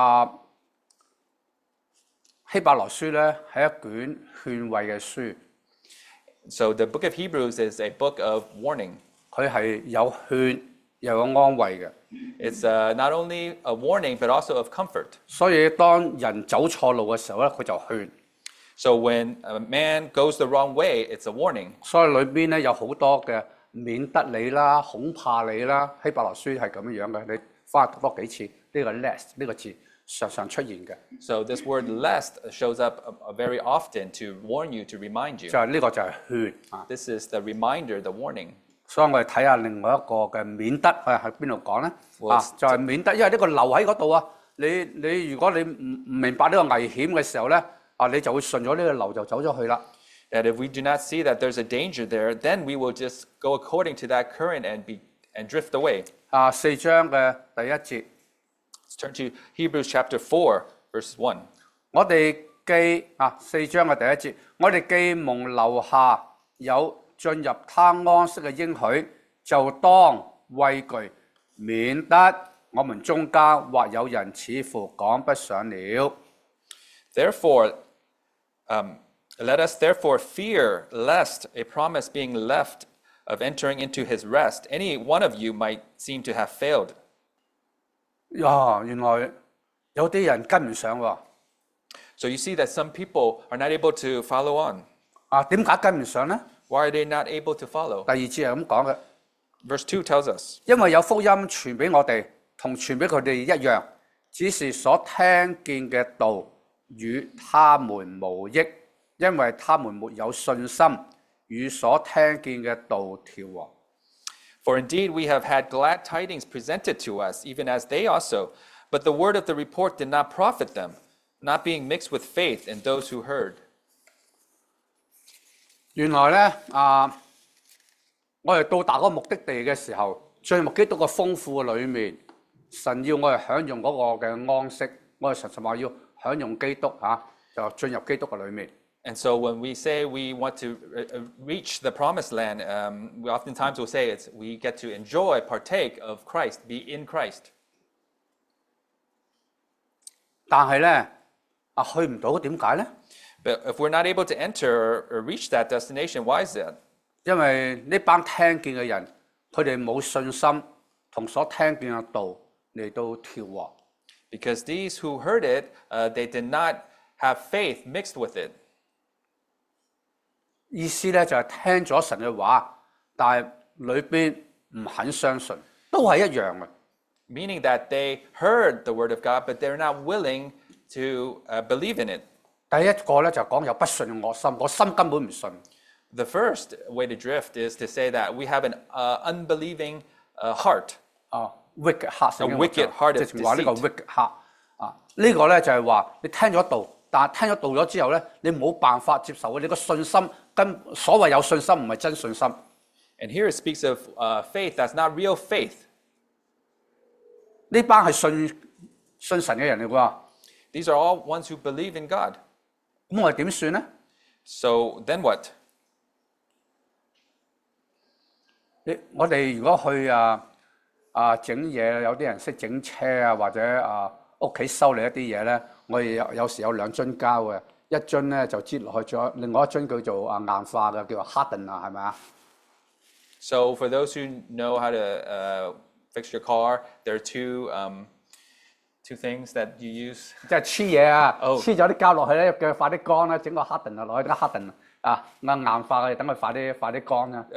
Speaker 1: 希伯來書咧係一卷勸慰嘅書，
Speaker 2: So the book of Hebrews is a book of warning.
Speaker 1: 佢係有勸又有安慰嘅。
Speaker 2: It's not only a warning, but also of comfort.
Speaker 1: 所以當人走錯路嘅時候咧，佢就勸。
Speaker 2: So when a man goes the wrong way, it's a warning.
Speaker 1: 所以裏邊咧有好多嘅免得你啦、恐怕你啦，希伯來書係咁樣嘅。你翻多幾次呢個 lest 呢個字常常出現嘅，
Speaker 2: So this word lest shows up very often to warn you, to remind you.
Speaker 1: 就係呢個就係勸啊。
Speaker 2: This is the reminder, the warning.
Speaker 1: 所以我哋睇下另外一個嘅免得喺邊度講咧？
Speaker 2: Well,
Speaker 1: 就係免得，因為呢個留喺嗰度啊。你如果你唔明白呢個危險嘅時候咧，你就會順咗呢個流就走咗去啦。
Speaker 2: And if we do not see that there's a danger there, then we will just go according to that current and drift away.
Speaker 1: 4章嘅第1節，
Speaker 2: Let's turn to Hebrews chapter 4, verse 1.
Speaker 1: 我哋既4章嘅第1節，我哋既蒙留下有進入他安息嘅應許，就當畏懼，免得我們中間或有人似乎趕不上了。
Speaker 2: Therefore, let us therefore fear lest a promise being left of entering into his rest, any one of you might seem to have failed.
Speaker 1: 原來有啲人跟唔上喎。
Speaker 2: So you see that some people are not able to follow on.
Speaker 1: 點解跟唔上呢？
Speaker 2: Why are they not able to follow?
Speaker 1: 第2節係咁講嘅，
Speaker 2: Verse 2 tells us,
Speaker 1: 因為有福音傳俾我哋，同傳俾佢哋一樣，只是所聽見嘅道與他們無益，因為他們沒有信心與所聽見嘅道調和。
Speaker 2: For indeed we have had glad tidings presented to us, even as they also, but the word of the report did not profit them, not being mixed with faith in those who heard.
Speaker 1: 原來咧我哋到達嗰個目的地嘅時候，進入基督嘅豐富嘅裏面，神要我哋享用嗰個嘅安息，我哋實話要享用基督就進入基督嘅裏面。
Speaker 2: And so when we say we want to reach the promised land, we oftentimes will say we get to enjoy, partake of Christ, be in Christ.
Speaker 1: 但係咧去唔到，點解咧？
Speaker 2: But if we're not able to enter or reach that destination, why is that?
Speaker 1: 因為呢班聽見嘅人，佢哋冇信心同所聽見嘅道嚟到調和。
Speaker 2: Because these who heard it, they did not have faith mixed with it.
Speaker 1: 意思咧就係聽咗神嘅話，但係裏邊唔肯相信，都係一樣嘅。
Speaker 2: Meaning that they heard the word of God, but they're not willing to believe in it.
Speaker 1: 第一個咧就講有不信嘅惡心，我心根本唔信。
Speaker 2: The first way to drift is to say that we have an unbelieving heart.
Speaker 1: wicked heart，
Speaker 2: A wicked heart of
Speaker 1: 即係話呢個
Speaker 2: deceit.
Speaker 1: wicked heart 呢個咧就係話你聽咗道，但係聽咗道咗之後咧，你冇辦法接受，你個信心跟所謂有信心唔係真信心。
Speaker 2: And here it speaks of faith that's not real faith.
Speaker 1: 呢班係信神嘅人嚟㗎，
Speaker 2: These are all ones who believe in God.
Speaker 1: 咁我哋點算咧？
Speaker 2: So then what?
Speaker 1: 我哋如果去整嘢，有啲人識整車或者屋企修理一啲嘢咧，我哋有時有兩樽膠嘅，一樽咧就擠落去，仲有另外一樽叫做硬化嘅，叫做 harden 係咪啊？
Speaker 2: So for those who know how to fix your car, there are two things that you use.
Speaker 1: 即係黐嘢
Speaker 2: 哦
Speaker 1: 黐咗啲膠落去咧，叫佢快啲乾啦，整個 harden 落去，等 harden 硬化嘅，等佢快啲乾啦。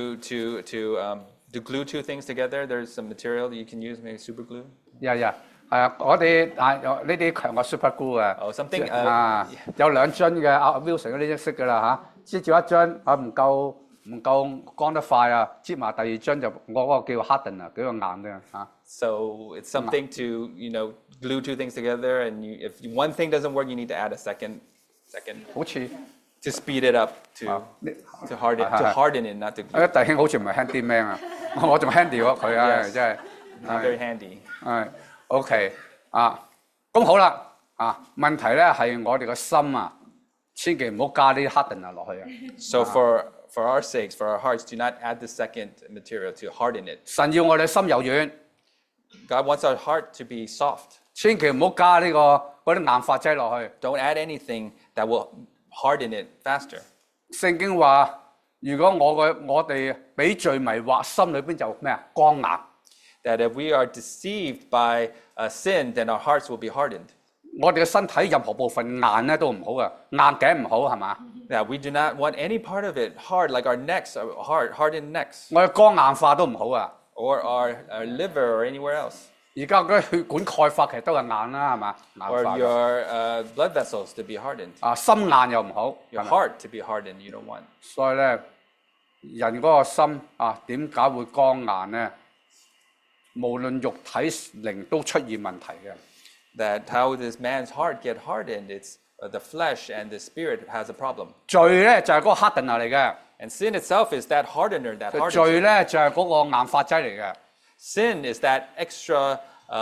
Speaker 2: To glue two things together, there's some material that you can use, maybe super glue.
Speaker 1: 我哋呢啲強過 super glue 嘅。
Speaker 2: Oh, something.
Speaker 1: 有兩樽嘅Wilson 嗰啲識㗎啦擠住一樽唔夠乾得快擠埋第二樽就我嗰個叫 harden 叫做硬嘅
Speaker 2: So it's something to glue two things together, and if one thing doesn't work, you need to add a second,
Speaker 1: 好似
Speaker 2: to speed it up to harden it, not to glue.
Speaker 1: 弟兄好似唔係 handyman 我仲 handy 過佢
Speaker 2: Yes.
Speaker 1: 真係。
Speaker 2: Not very handy.
Speaker 1: OK 咁好啦問題咧係我哋個心千祈唔好加啲 harden 落去
Speaker 2: So for our sakes, for our hearts, do not add the second material to harden it.
Speaker 1: 神要我哋心柔軟，
Speaker 2: God wants our heart to be soft.
Speaker 1: 千祈唔好加嗰啲硬化劑落去。
Speaker 2: Don't add anything that will harden it faster.
Speaker 1: 聖經話，如果我哋俾罪迷惑，心裏邊就咩剛硬。
Speaker 2: That if we are deceived by sin, then our hearts will be hardened.
Speaker 1: 我哋嘅身體任何部分硬咧都唔好嘅，硬頸唔好係嘛？
Speaker 2: That we do not want any part of it hard, like our necks, our hardened necks,
Speaker 1: 我哋肝硬化都唔好啊！
Speaker 2: or our liver, or anywhere else,
Speaker 1: 而家嗰啲血管鈣化其實都係硬啦，係嘛？硬
Speaker 2: or
Speaker 1: 化嘅
Speaker 2: your blood vessels to be hardened.
Speaker 1: 心硬又唔好，
Speaker 2: Your
Speaker 1: 係咪
Speaker 2: heart to be hardened, you don't want.
Speaker 1: 所以咧，人嗰個心點解會剛硬咧？無論肉體靈都出現問題嘅。
Speaker 2: That how does man's heart get hardened? It's the flesh and the spirit has a problem.
Speaker 1: 罪咧就係嗰個 hardener 嚟嘅，
Speaker 2: And sin itself is that hardener, that hardens.
Speaker 1: 罪咧就係嗰個硬化劑嚟嘅。
Speaker 2: Sin is that extra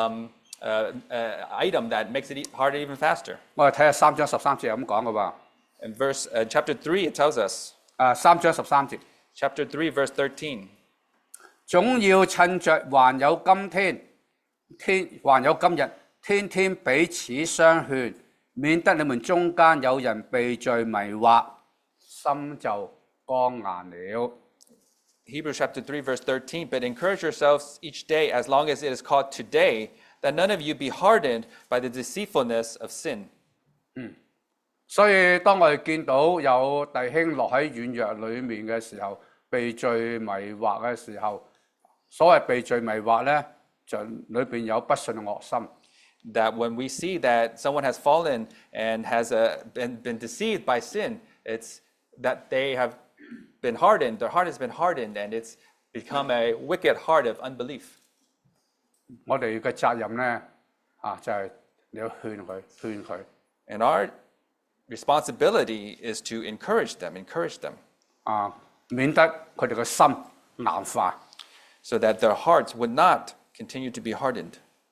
Speaker 2: item that makes it harder even faster.
Speaker 1: 我哋睇下3章13節係咁講嘅喎。
Speaker 2: In chapter 3, it tells us,
Speaker 1: 3章13節，
Speaker 2: chapter 3, verse 13,
Speaker 1: 總要趁着還有今日，天天彼此相勸，免得你們中間有人被罪迷惑，心就剛硬了。
Speaker 2: Hebrews chapter 3, verse 13, but encourage yourselves each day as long as it is called today, that none of you be hardened by the deceitfulness of sin.
Speaker 1: 所以當我哋見到有弟兄落喺軟弱裏面嘅時候，被罪迷惑嘅時候，所謂被罪迷惑咧，就裏邊有不信嘅惡心。
Speaker 2: That when we see that someone has fallen and has been deceived by sin, it's that they have been hardened, their heart has been hardened, and it's become a wicked heart of unbelief.
Speaker 1: 我哋嘅責任咧，就係你要勸佢。
Speaker 2: And our responsibility is to encourage them.
Speaker 1: 免得佢哋嘅心硬化。
Speaker 2: so that their hearts would not continue to be hardened.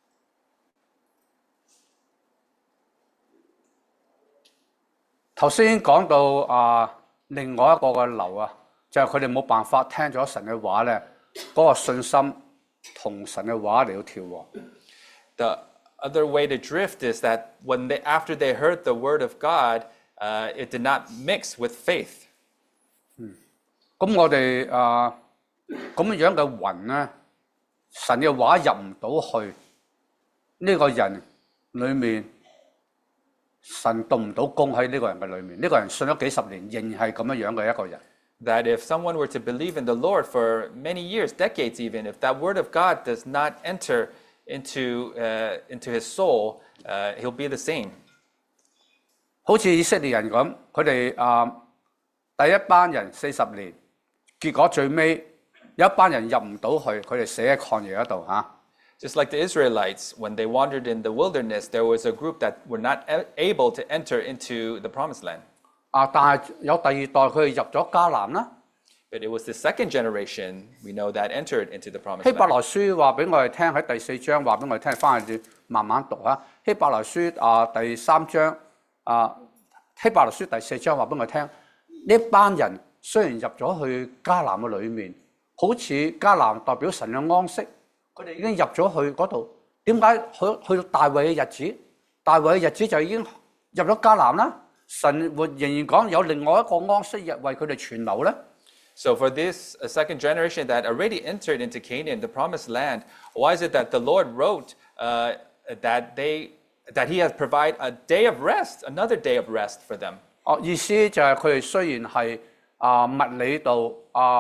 Speaker 1: 頭先講到另外一個嘅流就係佢哋冇辦法聽咗神嘅話咧，嗰個信心同神嘅話嚟到調和。
Speaker 2: The other way to drift is that after they heard the word of God, it did not mix with faith.
Speaker 1: 咁我哋咁樣嘅魂咧，神嘅話入唔到去呢個人裏面，神動唔到工喺呢個人嘅裏面。呢個人信咗幾十年，仍然係咁樣嘅一個人。
Speaker 2: That if someone were to believe in the Lord for many years, decades even, if that word of God does not enter into his soul, he'll be the same.
Speaker 1: 好似以色列人咁，佢哋第一班人40年，結果最尾有一班人入唔到去，佢哋死喺曠野嗰度嚇。
Speaker 2: Just like the Israelites, when they wandered in the wilderness, there was a group that were not able to enter into the promised land.
Speaker 1: 但係有第二代佢哋入咗迦南啦。
Speaker 2: But it was the second generation, we know, that entered into the promised
Speaker 1: 希伯
Speaker 2: land.
Speaker 1: 來書話俾我哋聽，喺第4章話俾我哋聽，翻去慢慢讀嚇。希伯來書第3章希伯來書第4章話俾我哋聽，呢班人雖然入咗去迦南嘅裏面，好似迦南代表神嘅安息，佢哋已經入咗去嗰度。點解去到大衛嘅日子，大衛嘅日子就已經入咗迦南啦？神仍然講有另外一個安息日為佢哋存留咧。
Speaker 2: So for this second generation that already entered into Canaan, the promised land, why is it that the Lord wrote that he has provided a day of rest, another day of rest for them?
Speaker 1: 意思就係佢哋雖然係物理度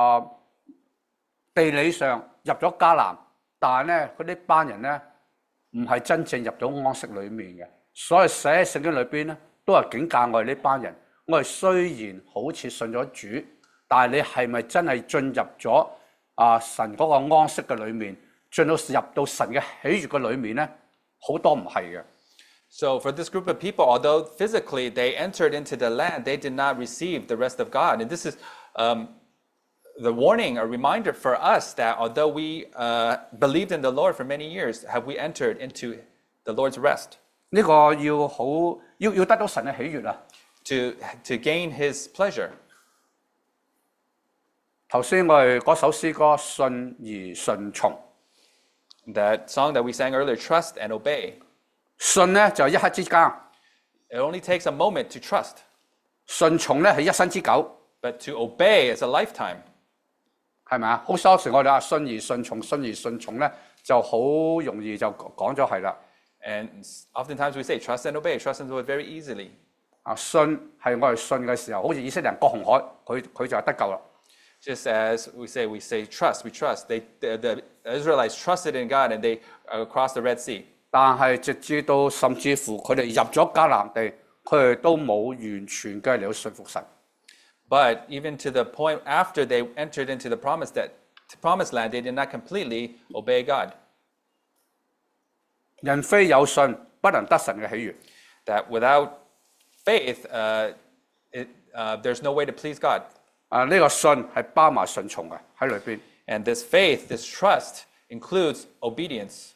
Speaker 1: 地理上入咗迦南，但係咧嗰啲班人咧唔係真正入咗安息裏面嘅。所以寫喺聖經裏邊咧都係警戒我哋呢班人。我哋雖然好似信咗主，但係你係咪真係進入咗神嗰個安息嘅裏面，入到神嘅喜悅嘅裏面咧？好多唔係嘅。
Speaker 2: So for this group of people, although physically they entered into the land, they did not receive the rest of God. And this is the warning, a reminder for us that although we believed in the Lord for many years, have we entered into the Lord's rest?
Speaker 1: 呢個要得到神嘅喜悅啊！
Speaker 2: To gain His pleasure.
Speaker 1: 頭先我哋嗰首詩歌信而順從，
Speaker 2: That song that we sang earlier, trust and obey.
Speaker 1: 信咧就係一刻之間，
Speaker 2: It only takes a moment to trust,
Speaker 1: 順從咧係一生之久，
Speaker 2: but to obey is a lifetime.
Speaker 1: 係咪啊？好多時我哋話信而順從咧就好容易就講咗係啦。
Speaker 2: And oftentimes we say trust and obey very easily.
Speaker 1: 信係我哋信嘅時候，好似以色列人過紅海，佢就係得救啦。
Speaker 2: Just as we say trust, we trust. The Israelites trusted in God and they crossed the Red Sea.
Speaker 1: 但係直至到甚至乎佢哋入咗迦南地，佢哋都冇完全嘅嚟到信服神。
Speaker 2: But even to the point after they entered into the promised land, they did not completely obey God.
Speaker 1: 人非有信，不能得神嘅喜悅。
Speaker 2: That without faith, there's no way to please God.
Speaker 1: 呢個信係包埋順從嘅喺裏邊。
Speaker 2: And this faith, this trust, includes obedience.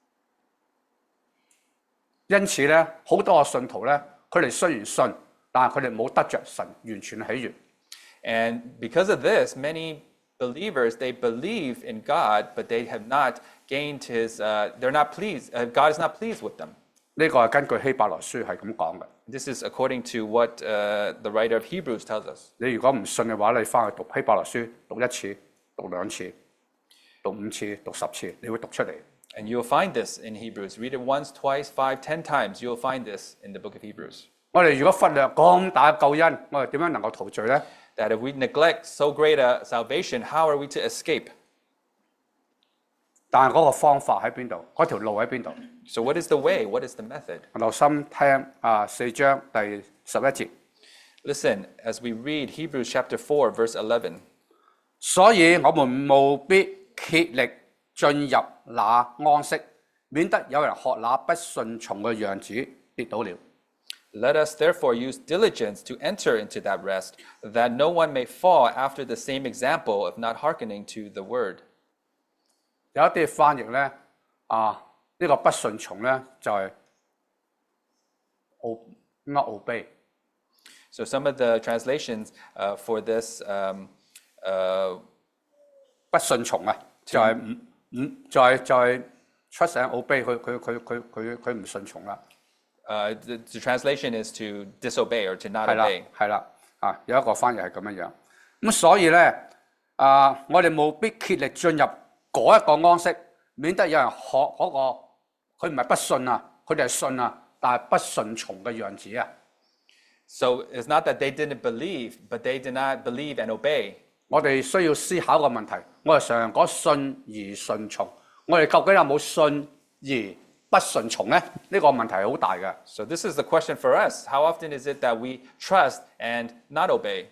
Speaker 1: 因此咧，好多嘅信徒咧，佢哋雖然信，但係佢哋冇得着神完全嘅喜悅。
Speaker 2: And because of this, many believers, they believe in God, but they have not gained they're not pleased. God is not pleased with them.
Speaker 1: 呢個係根據希伯來書係咁講嘅。
Speaker 2: This is according to what the writer of Hebrews tells us.
Speaker 1: 你如果唔信嘅話，你翻去讀希伯來書，讀1次、讀2次、讀5次、讀10次，你會讀出嚟。
Speaker 2: And you'll find this in Hebrews. Read it once, twice, 5, 10 times. You'll find this in the book of Hebrews.
Speaker 1: 我哋如果忽略咁大嘅救恩，我哋點樣能夠逃罪咧？
Speaker 2: That if we neglect so great a salvation, how are we to escape?
Speaker 1: 但係嗰個方法喺邊度？嗰條路喺邊度？
Speaker 2: So what is the way? What is the method?
Speaker 1: 留心聽4章第11節。
Speaker 2: Listen, as we read Hebrews chapter 4, verse 11.
Speaker 1: 所以我們務必竭力進入那安息，免得有人學那不順從嘅樣子跌倒了。
Speaker 2: Let us therefore use diligence to enter into that rest, that no one may fall after the same example of not hearkening to the word.
Speaker 1: 有一啲翻譯咧，呢個不順從咧就係 not obey。
Speaker 2: So some of the translations for this
Speaker 1: 不順從啊，就係就係 trust and obey， 佢唔順從啦。
Speaker 2: the translation is to disobey or to not
Speaker 1: 係啦
Speaker 2: obey.
Speaker 1: 係啦，有一個翻譯係咁樣樣。咁所以咧，我哋務必竭力進入嗰一個安息，免得有人學嗰個佢唔係不信啊，佢哋係信啊，但係不順從嘅樣子啊。
Speaker 2: So it's not that they didn't believe, but they did not believe and obey.
Speaker 1: 我哋需要思考個問題，我哋常講信而順從，我哋究竟有冇信而不順從咧？呢個問題係好大嘅。
Speaker 2: So this is the question for us. How often is it that we trust and not obey?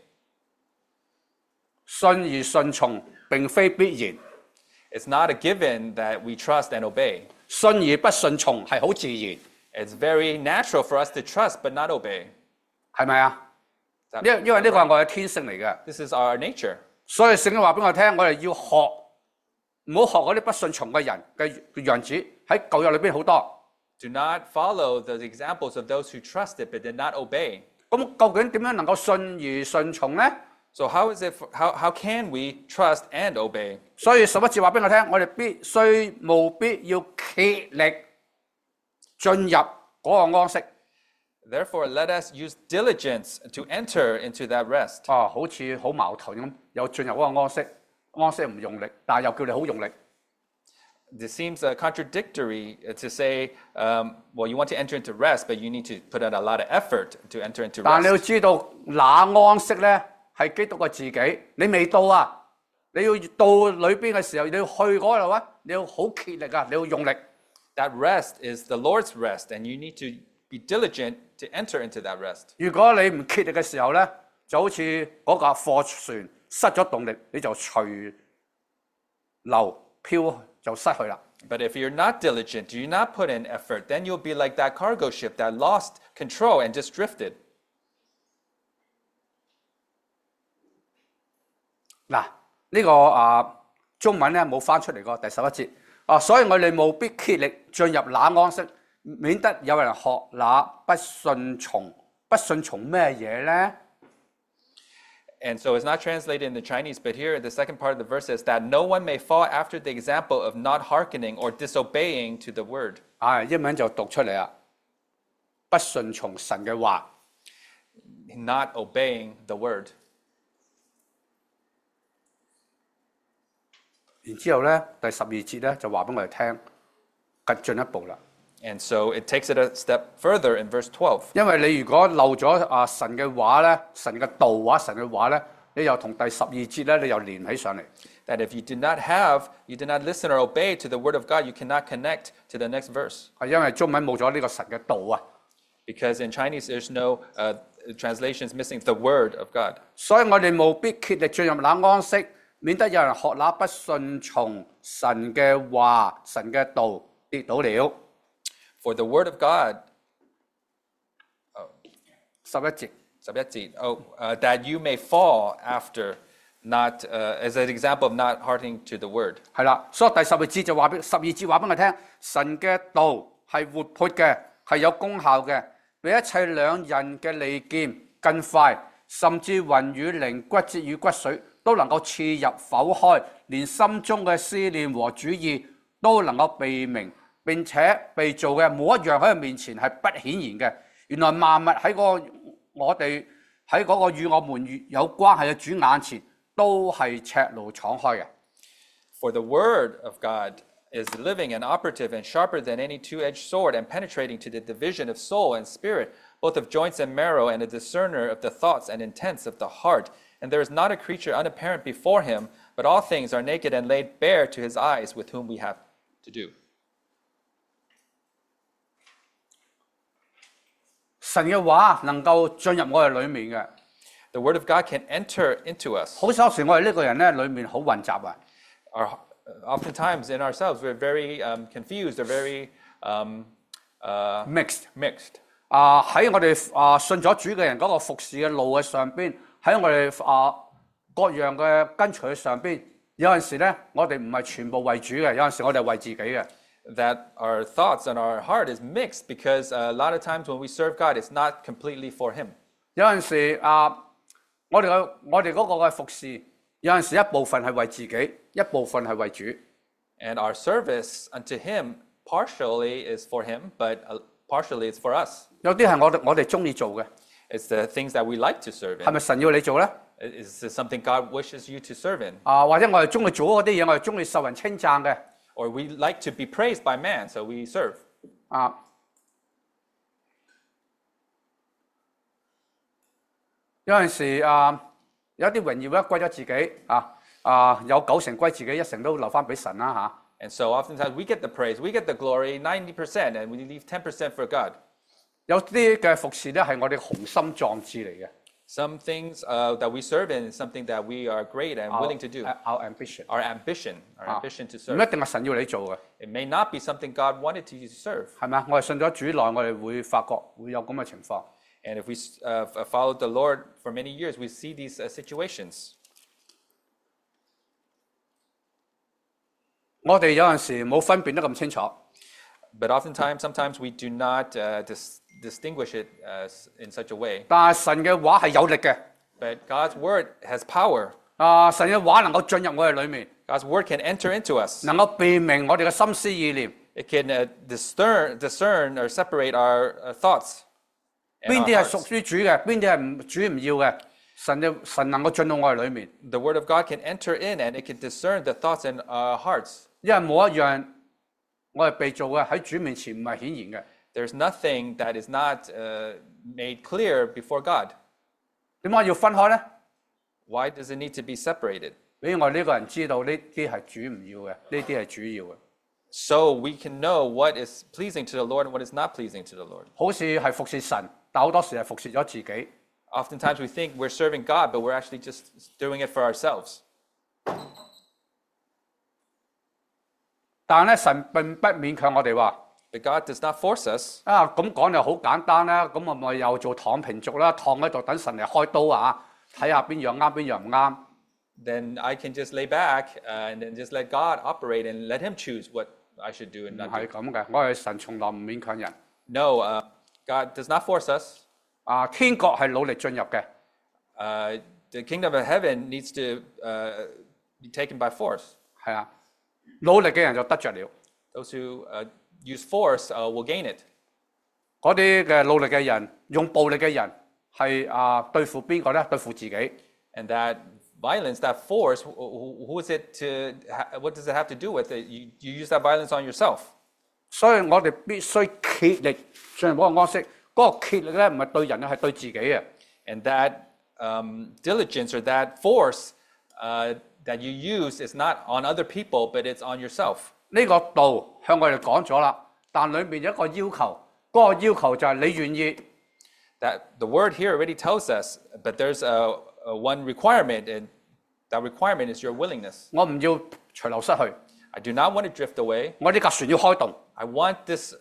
Speaker 1: 信而順從並非必然，
Speaker 2: It's not a given that we trust and obey.
Speaker 1: 信而不順從係好自然，
Speaker 2: It's very natural for us to trust but not obey.
Speaker 1: 係咪啊？因為呢個係我嘅天性嚟嘅，
Speaker 2: This is our nature.
Speaker 1: 所以聖經話俾我聽，我哋要學，唔好學嗰啲不順從嘅人嘅樣子。喺舊約裏邊好多。
Speaker 2: Do not follow the examples of those who trusted but did not obey.
Speaker 1: 咁究竟點樣能夠信而順從咧？
Speaker 2: So how is it? How can we trust and obey?
Speaker 1: 所以11節話俾我聽，我哋務必要竭力進入嗰個安息。
Speaker 2: Therefore, let us use diligence to enter into that rest.
Speaker 1: 好似好矛盾咁，又進入嗰個安息，安息唔用力，但係又叫你好用力。
Speaker 2: This seems contradictory to say, well, you want to enter into rest, but you need to put in a lot of effort to enter into
Speaker 1: 但係你要
Speaker 2: rest.
Speaker 1: 知道，那安息咧係基督嘅自己，你未到啊！你要到裏邊嘅時候，你要去嗰度啊！你要好竭力啊！你要用力。
Speaker 2: That rest is the Lord's rest, and you need to be diligent to enter into that rest.
Speaker 1: 如果你唔竭力嘅時候咧，就好似嗰架貨船失咗動力，你就隨流漂就失去啦。
Speaker 2: But if you're not diligent, do you not put in effort, then you'll be like that cargo ship that lost control and just drifted.
Speaker 1: 嗱，呢個中文咧冇翻出嚟個第11節所以我哋務必竭力進入那安息，免得有人學那不順從。不順從咩嘢咧？
Speaker 2: And so it's not translated in the Chinese, but here the second part of the verse says that no one may fall after the example of not hearkening or disobeying to the word.
Speaker 1: 英文就讀出嚟啊！不順從神嘅話。
Speaker 2: Not obeying the word.
Speaker 1: 然之後咧，第12節咧就話俾我哋聽，更進一步啦。
Speaker 2: And so it takes it a step further in verse 12.
Speaker 1: 因為你如果漏咗神嘅話咧，神嘅道話，神嘅話咧，你又同第12節咧，你又連起上嚟。
Speaker 2: That if you did not listen or obey to the word of God, you cannot connect to the next verse.
Speaker 1: 係因為中文冇咗呢個神嘅道啊，
Speaker 2: Because in Chinese there's no translations missing the word of God.
Speaker 1: 所以我哋務必竭力進入那安息，免得有人學那不順從神嘅話、神嘅道跌倒了。
Speaker 2: For the word of God,
Speaker 1: 11節。
Speaker 2: that you may fall after not, as an example of not hearkening to the word.
Speaker 1: 係啦，所以第12節就話俾我聽，神嘅道係活潑嘅，係有功效嘅，比一切兩刃嘅利劍更快，甚至魂與靈、骨節與骨髓都能夠刺入剖開，連心中嘅思念和主意都能夠被明，並且被造嘅冇一樣喺佢面前係不顯然嘅。原來萬物喺我哋喺嗰個與我們有關係嘅主眼前，都係赤露敞開嘅。
Speaker 2: For the word of God is living and operative and sharper than any two-edged sword and penetrating to the division of soul and spirit, both of joints and marrow, and a discerner of the thoughts and intents of the heart. And there is not a creature unapparent before him, but all things are naked and laid bare to his eyes, with whom we have to do.
Speaker 1: 神嘅話能夠進入我哋裏面嘅。
Speaker 2: The word of God can enter into us.
Speaker 1: 好多時我哋呢個人咧裏面好混雜啊。
Speaker 2: Oftentimes in ourselves, we're very confused or very
Speaker 1: mixed。
Speaker 2: mixed.
Speaker 1: 喺我哋信咗主嘅人嗰個服侍嘅路嘅上邊，喺我哋各樣嘅跟隨嘅上邊，有陣時咧，我哋唔係全部為主嘅，有陣時我哋係為自己嘅。
Speaker 2: That our thoughts and our heart is mixed because a lot of times when we serve God, it's not completely for Him.
Speaker 1: 有陣時我哋嗰個嘅服侍，有陣時一部分係為自己，一部分係為主。
Speaker 2: And our service unto Him partially is for Him, but partially it's for us.
Speaker 1: 有啲係我哋中意做嘅，
Speaker 2: It's the things that we like to serve
Speaker 1: 係
Speaker 2: in.
Speaker 1: 咪神要你做咧？
Speaker 2: Is this something God wishes you to serve in?
Speaker 1: 或者我哋中意做嗰啲嘢，我哋中意受人稱讚嘅。
Speaker 2: Or we like to be praised by man, so we serve.
Speaker 1: 有陣時有啲榮耀咧歸咗自己有90%歸自己，1成都留翻俾神啦
Speaker 2: And so oftentimes we get the praise, we get the glory, 90%, and we leave 10% for God.
Speaker 1: 有啲嘅服侍咧係我哋雄心壯志嚟嘅。
Speaker 2: Some things that we serve in is something that we are great and willing to do.
Speaker 1: Our ambition.
Speaker 2: Our ambition to
Speaker 1: 唔
Speaker 2: serve.
Speaker 1: 一定係神要你做嘅，
Speaker 2: It may not be something God wanted to serve.
Speaker 1: 係咪啊？我哋信咗主耐，我哋會發覺會有咁嘅情況。
Speaker 2: And if we followed the Lord for many years, we see these situations.
Speaker 1: 我哋有陣時冇分辨得咁清楚，
Speaker 2: But oftentimes, sometimes we do not distinguish it in such a way.
Speaker 1: 但係神嘅話係有力嘅。
Speaker 2: But God's word has power.
Speaker 1: 神嘅話能夠進入我哋裏面，
Speaker 2: God's word can enter into us.
Speaker 1: 能夠辨明我哋嘅心思意念，
Speaker 2: It can discern or separate our thoughts.
Speaker 1: 邊啲係屬於主嘅，邊啲係主唔要嘅。神能夠進到我哋裏面，
Speaker 2: The word of God can enter in and it can discern the thoughts in our hearts.
Speaker 1: 因為冇一樣我哋被做嘅喺主面前唔係顯然嘅。
Speaker 2: There's nothing that is not made clear before God.
Speaker 1: 點解要分開呢？
Speaker 2: Why does it need to be separated?
Speaker 1: 俾我呢個人知道呢啲係主唔要嘅，呢啲係主要嘅。
Speaker 2: So we can know what is pleasing to the Lord and what is not pleasing to the Lord.
Speaker 1: 好似係服侍神，但好多時係服侍咗自己。
Speaker 2: Oftentimes we think we're serving God, but we're actually just doing it for ourselves.
Speaker 1: 但係咧，神並不勉強我哋話
Speaker 2: But God does not force us.
Speaker 1: 咁講就好簡單啦。咁我咪又做躺平族啦，躺喺度等神嚟開刀睇下邊樣啱，邊樣唔啱。
Speaker 2: Then I can just lay back and then just let God operate and let Him choose what I should do and
Speaker 1: 唔
Speaker 2: not
Speaker 1: 係
Speaker 2: do.
Speaker 1: 咁嘅，我哋神從來唔勉強人。
Speaker 2: No, God does not force us.
Speaker 1: 天國係努力進入嘅。
Speaker 2: The kingdom of heaven needs to be taken by force.
Speaker 1: 係啊，努力嘅人就得着了。
Speaker 2: Those who use force will gain it.
Speaker 1: 嗰啲嘅努力嘅人，用暴力嘅人係對付邊個咧？對付自己。
Speaker 2: And that violence, that force, who is it to? What does it have to do with it? You use that violence on yourself.
Speaker 1: 所以我哋必須竭力進入嗰個安息。嗰個竭力咧，唔係對人，係對自己嘅。
Speaker 2: And that diligence or that force that you use is not on other people, but it's on yourself.
Speaker 1: 呢個道向我哋講咗啦，但裏面有一個要求，嗰個要求就係你願意。
Speaker 2: That the word here already tells us, but there's one requirement, and that requirement is your willingness.
Speaker 1: 我唔要隨流失去，
Speaker 2: I do not want to drift away.
Speaker 1: 我呢架船要開動，
Speaker 2: I want this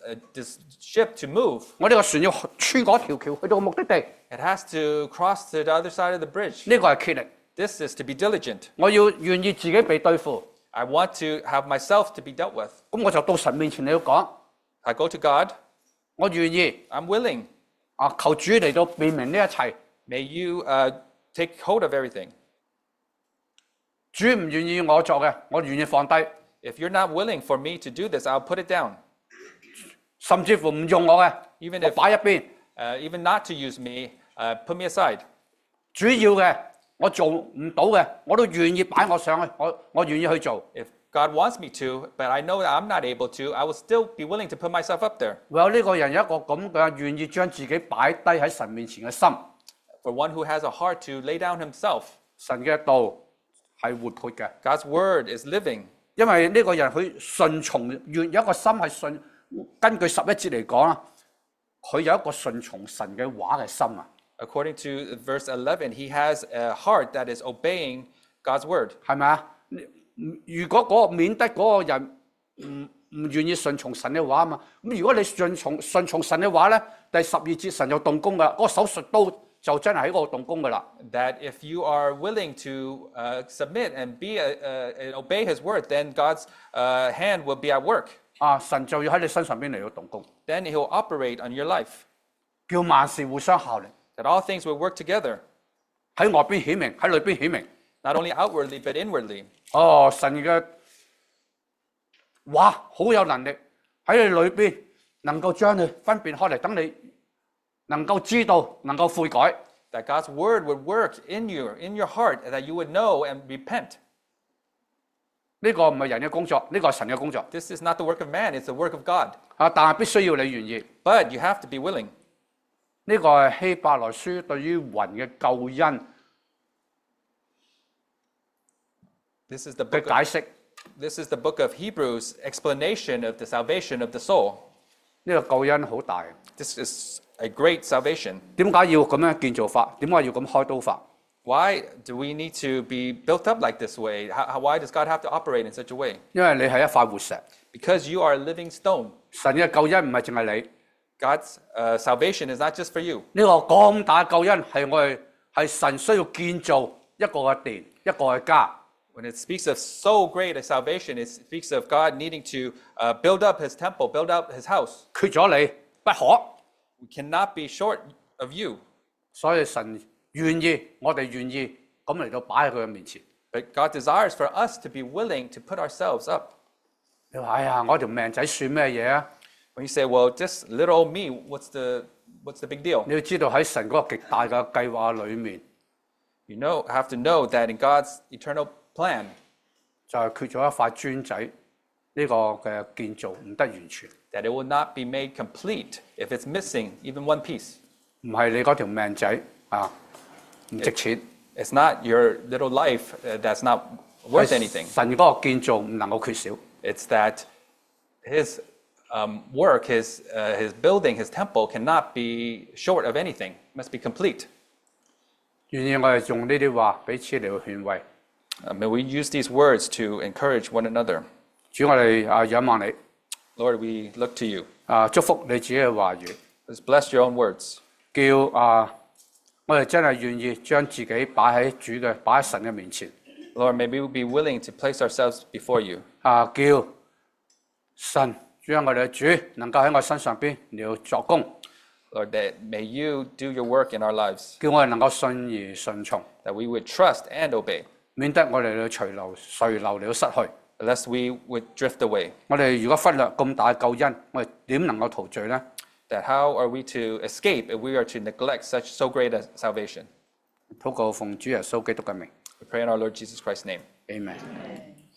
Speaker 2: ship to move.
Speaker 1: 我呢個船要穿嗰條橋去到目的地。
Speaker 2: It has to cross to the other side of the bridge.
Speaker 1: 呢個係竭力，
Speaker 2: This is to be diligent.
Speaker 1: 我要願意自己被對付，
Speaker 2: I want to have myself to be dealt with.
Speaker 1: 咁我就到神面前你要講，
Speaker 2: I go to God.
Speaker 1: 我願意
Speaker 2: I'm willing.
Speaker 1: 求主嚟到辨明呢一切。
Speaker 2: May you take hold of everything.
Speaker 1: 主唔願意我做嘅，我願意放低，
Speaker 2: If you're not willing for me to do this, I'll put it down.
Speaker 1: 甚至乎唔用我嘅，
Speaker 2: Even
Speaker 1: 我
Speaker 2: if
Speaker 1: 擺一邊。
Speaker 2: even not to use me, put me aside.
Speaker 1: 主要嘅我做唔到嘅，我都願意擺我上去，我願意去做。
Speaker 2: If God wants me to, but I know that I'm not able to, I will still be willing to put myself up there.
Speaker 1: 唯有呢個人有一個咁嘅願意將自己擺低喺神面前嘅心，
Speaker 2: For one who has a heart to lay down himself,
Speaker 1: 神嘅道係活潑嘅，
Speaker 2: God's word is living.
Speaker 1: 因為呢個人佢順從，有一個心係順。根據11節嚟講啦，佢有一個順從神嘅話嘅心啊，
Speaker 2: According to verse 11, he has a heart that is obeying God's word.
Speaker 1: 係咪啊？如果免得嗰個人唔願意順從神嘅話啊嘛。咁如果你順從神嘅話咧，第12節神就動工噶，嗰個手術刀就真係喺嗰度動工噶啦。
Speaker 2: That if you are willing to submit and and obey His word, then God's hand will be at work.
Speaker 1: 神就要喺你身上邊嚟到動工，
Speaker 2: Then He'll operate on your life.
Speaker 1: 叫萬事互相效力，
Speaker 2: That all things will work together,
Speaker 1: 喺外邊顯明，喺裏邊顯明。
Speaker 2: not only outwardly but inwardly.
Speaker 1: 神嘅話好有能力喺你裏邊，能夠將你分辨開嚟，等你能夠知道，能夠悔改。
Speaker 2: That God's word would work in your heart, and that you would know and repent.
Speaker 1: 呢個唔係人嘅工作，呢個係神嘅工作。
Speaker 2: This is not the work of man, it's the work of God.
Speaker 1: 但係必須要你願意。
Speaker 2: But you have to be willing.
Speaker 1: 呢個係希伯來書對於魂嘅救恩
Speaker 2: This is the
Speaker 1: 嘅
Speaker 2: book
Speaker 1: 解
Speaker 2: of,
Speaker 1: 釋。
Speaker 2: this is the book of Hebrews' explanation of the salvation of the soul.
Speaker 1: 呢個救恩好大。
Speaker 2: This is a great salvation.
Speaker 1: 點解要咁樣建造法？點解要咁開刀法？
Speaker 2: Why do we need to be built up like this way? Why does God have to operate in such a way?
Speaker 1: 因為你係一塊活石。
Speaker 2: Because you are a living stone.
Speaker 1: 神嘅救恩唔係淨係你，
Speaker 2: God's salvation is not just for you.
Speaker 1: 呢個咁大嘅救恩係神需要建造一個嘅殿，一個嘅家。
Speaker 2: When it speaks of so great a salvation, it speaks of God needing to build up His temple, build up His house.
Speaker 1: 缺咗你不可，
Speaker 2: We cannot be short of you.
Speaker 1: 所以神願意，我哋願意咁嚟到擺喺佢嘅面前。
Speaker 2: But God desires for us to be willing to put ourselves up.
Speaker 1: 你話哎呀，我條命仔算咩嘢啊？
Speaker 2: When you say, well, just little old me, what's the big deal?
Speaker 1: 你要知道喺神嗰個極大嘅計劃裏面，
Speaker 2: You have to know that in God's eternal plan,
Speaker 1: 就係缺咗一塊磚仔，呢個嘅建造唔得完全，
Speaker 2: that it will not be made complete if it's missing even one piece.
Speaker 1: 唔係你嗰條命仔唔值錢，
Speaker 2: It's not your little life that's not worth anything.
Speaker 1: 神嗰個建造唔能夠缺少。
Speaker 2: It's that His work, His building, His temple cannot be short of anything. It must be complete.
Speaker 1: 願意我哋用呢啲話彼此嚟到勸慰。
Speaker 2: May we use these words to encourage one another.
Speaker 1: 主，我哋仰望你，
Speaker 2: Lord, we look to you.
Speaker 1: 祝福你自己嘅話語，
Speaker 2: Let's bless your own words.
Speaker 1: 叫我哋真係願意將自己擺喺神嘅面前，
Speaker 2: Lord, may we be willing to place ourselves before you.
Speaker 1: 叫神讓我哋嘅主能夠喺我身上邊嚟到作工，
Speaker 2: Lord, that may you do your work in our lives,
Speaker 1: 叫我哋能夠信而順從，
Speaker 2: that we would trust and obey,
Speaker 1: 免得我哋嚟到隨流嚟到失去。
Speaker 2: lest we would drift away.
Speaker 1: 我哋如果忽略咁大嘅救恩，我哋點能夠逃罪呢？
Speaker 2: That how are we to escape if we are to neglect so great a salvation?
Speaker 1: 禱告奉主耶穌基督嘅名
Speaker 2: We pray in our Lord Jesus Christ's name.
Speaker 1: ，Amen。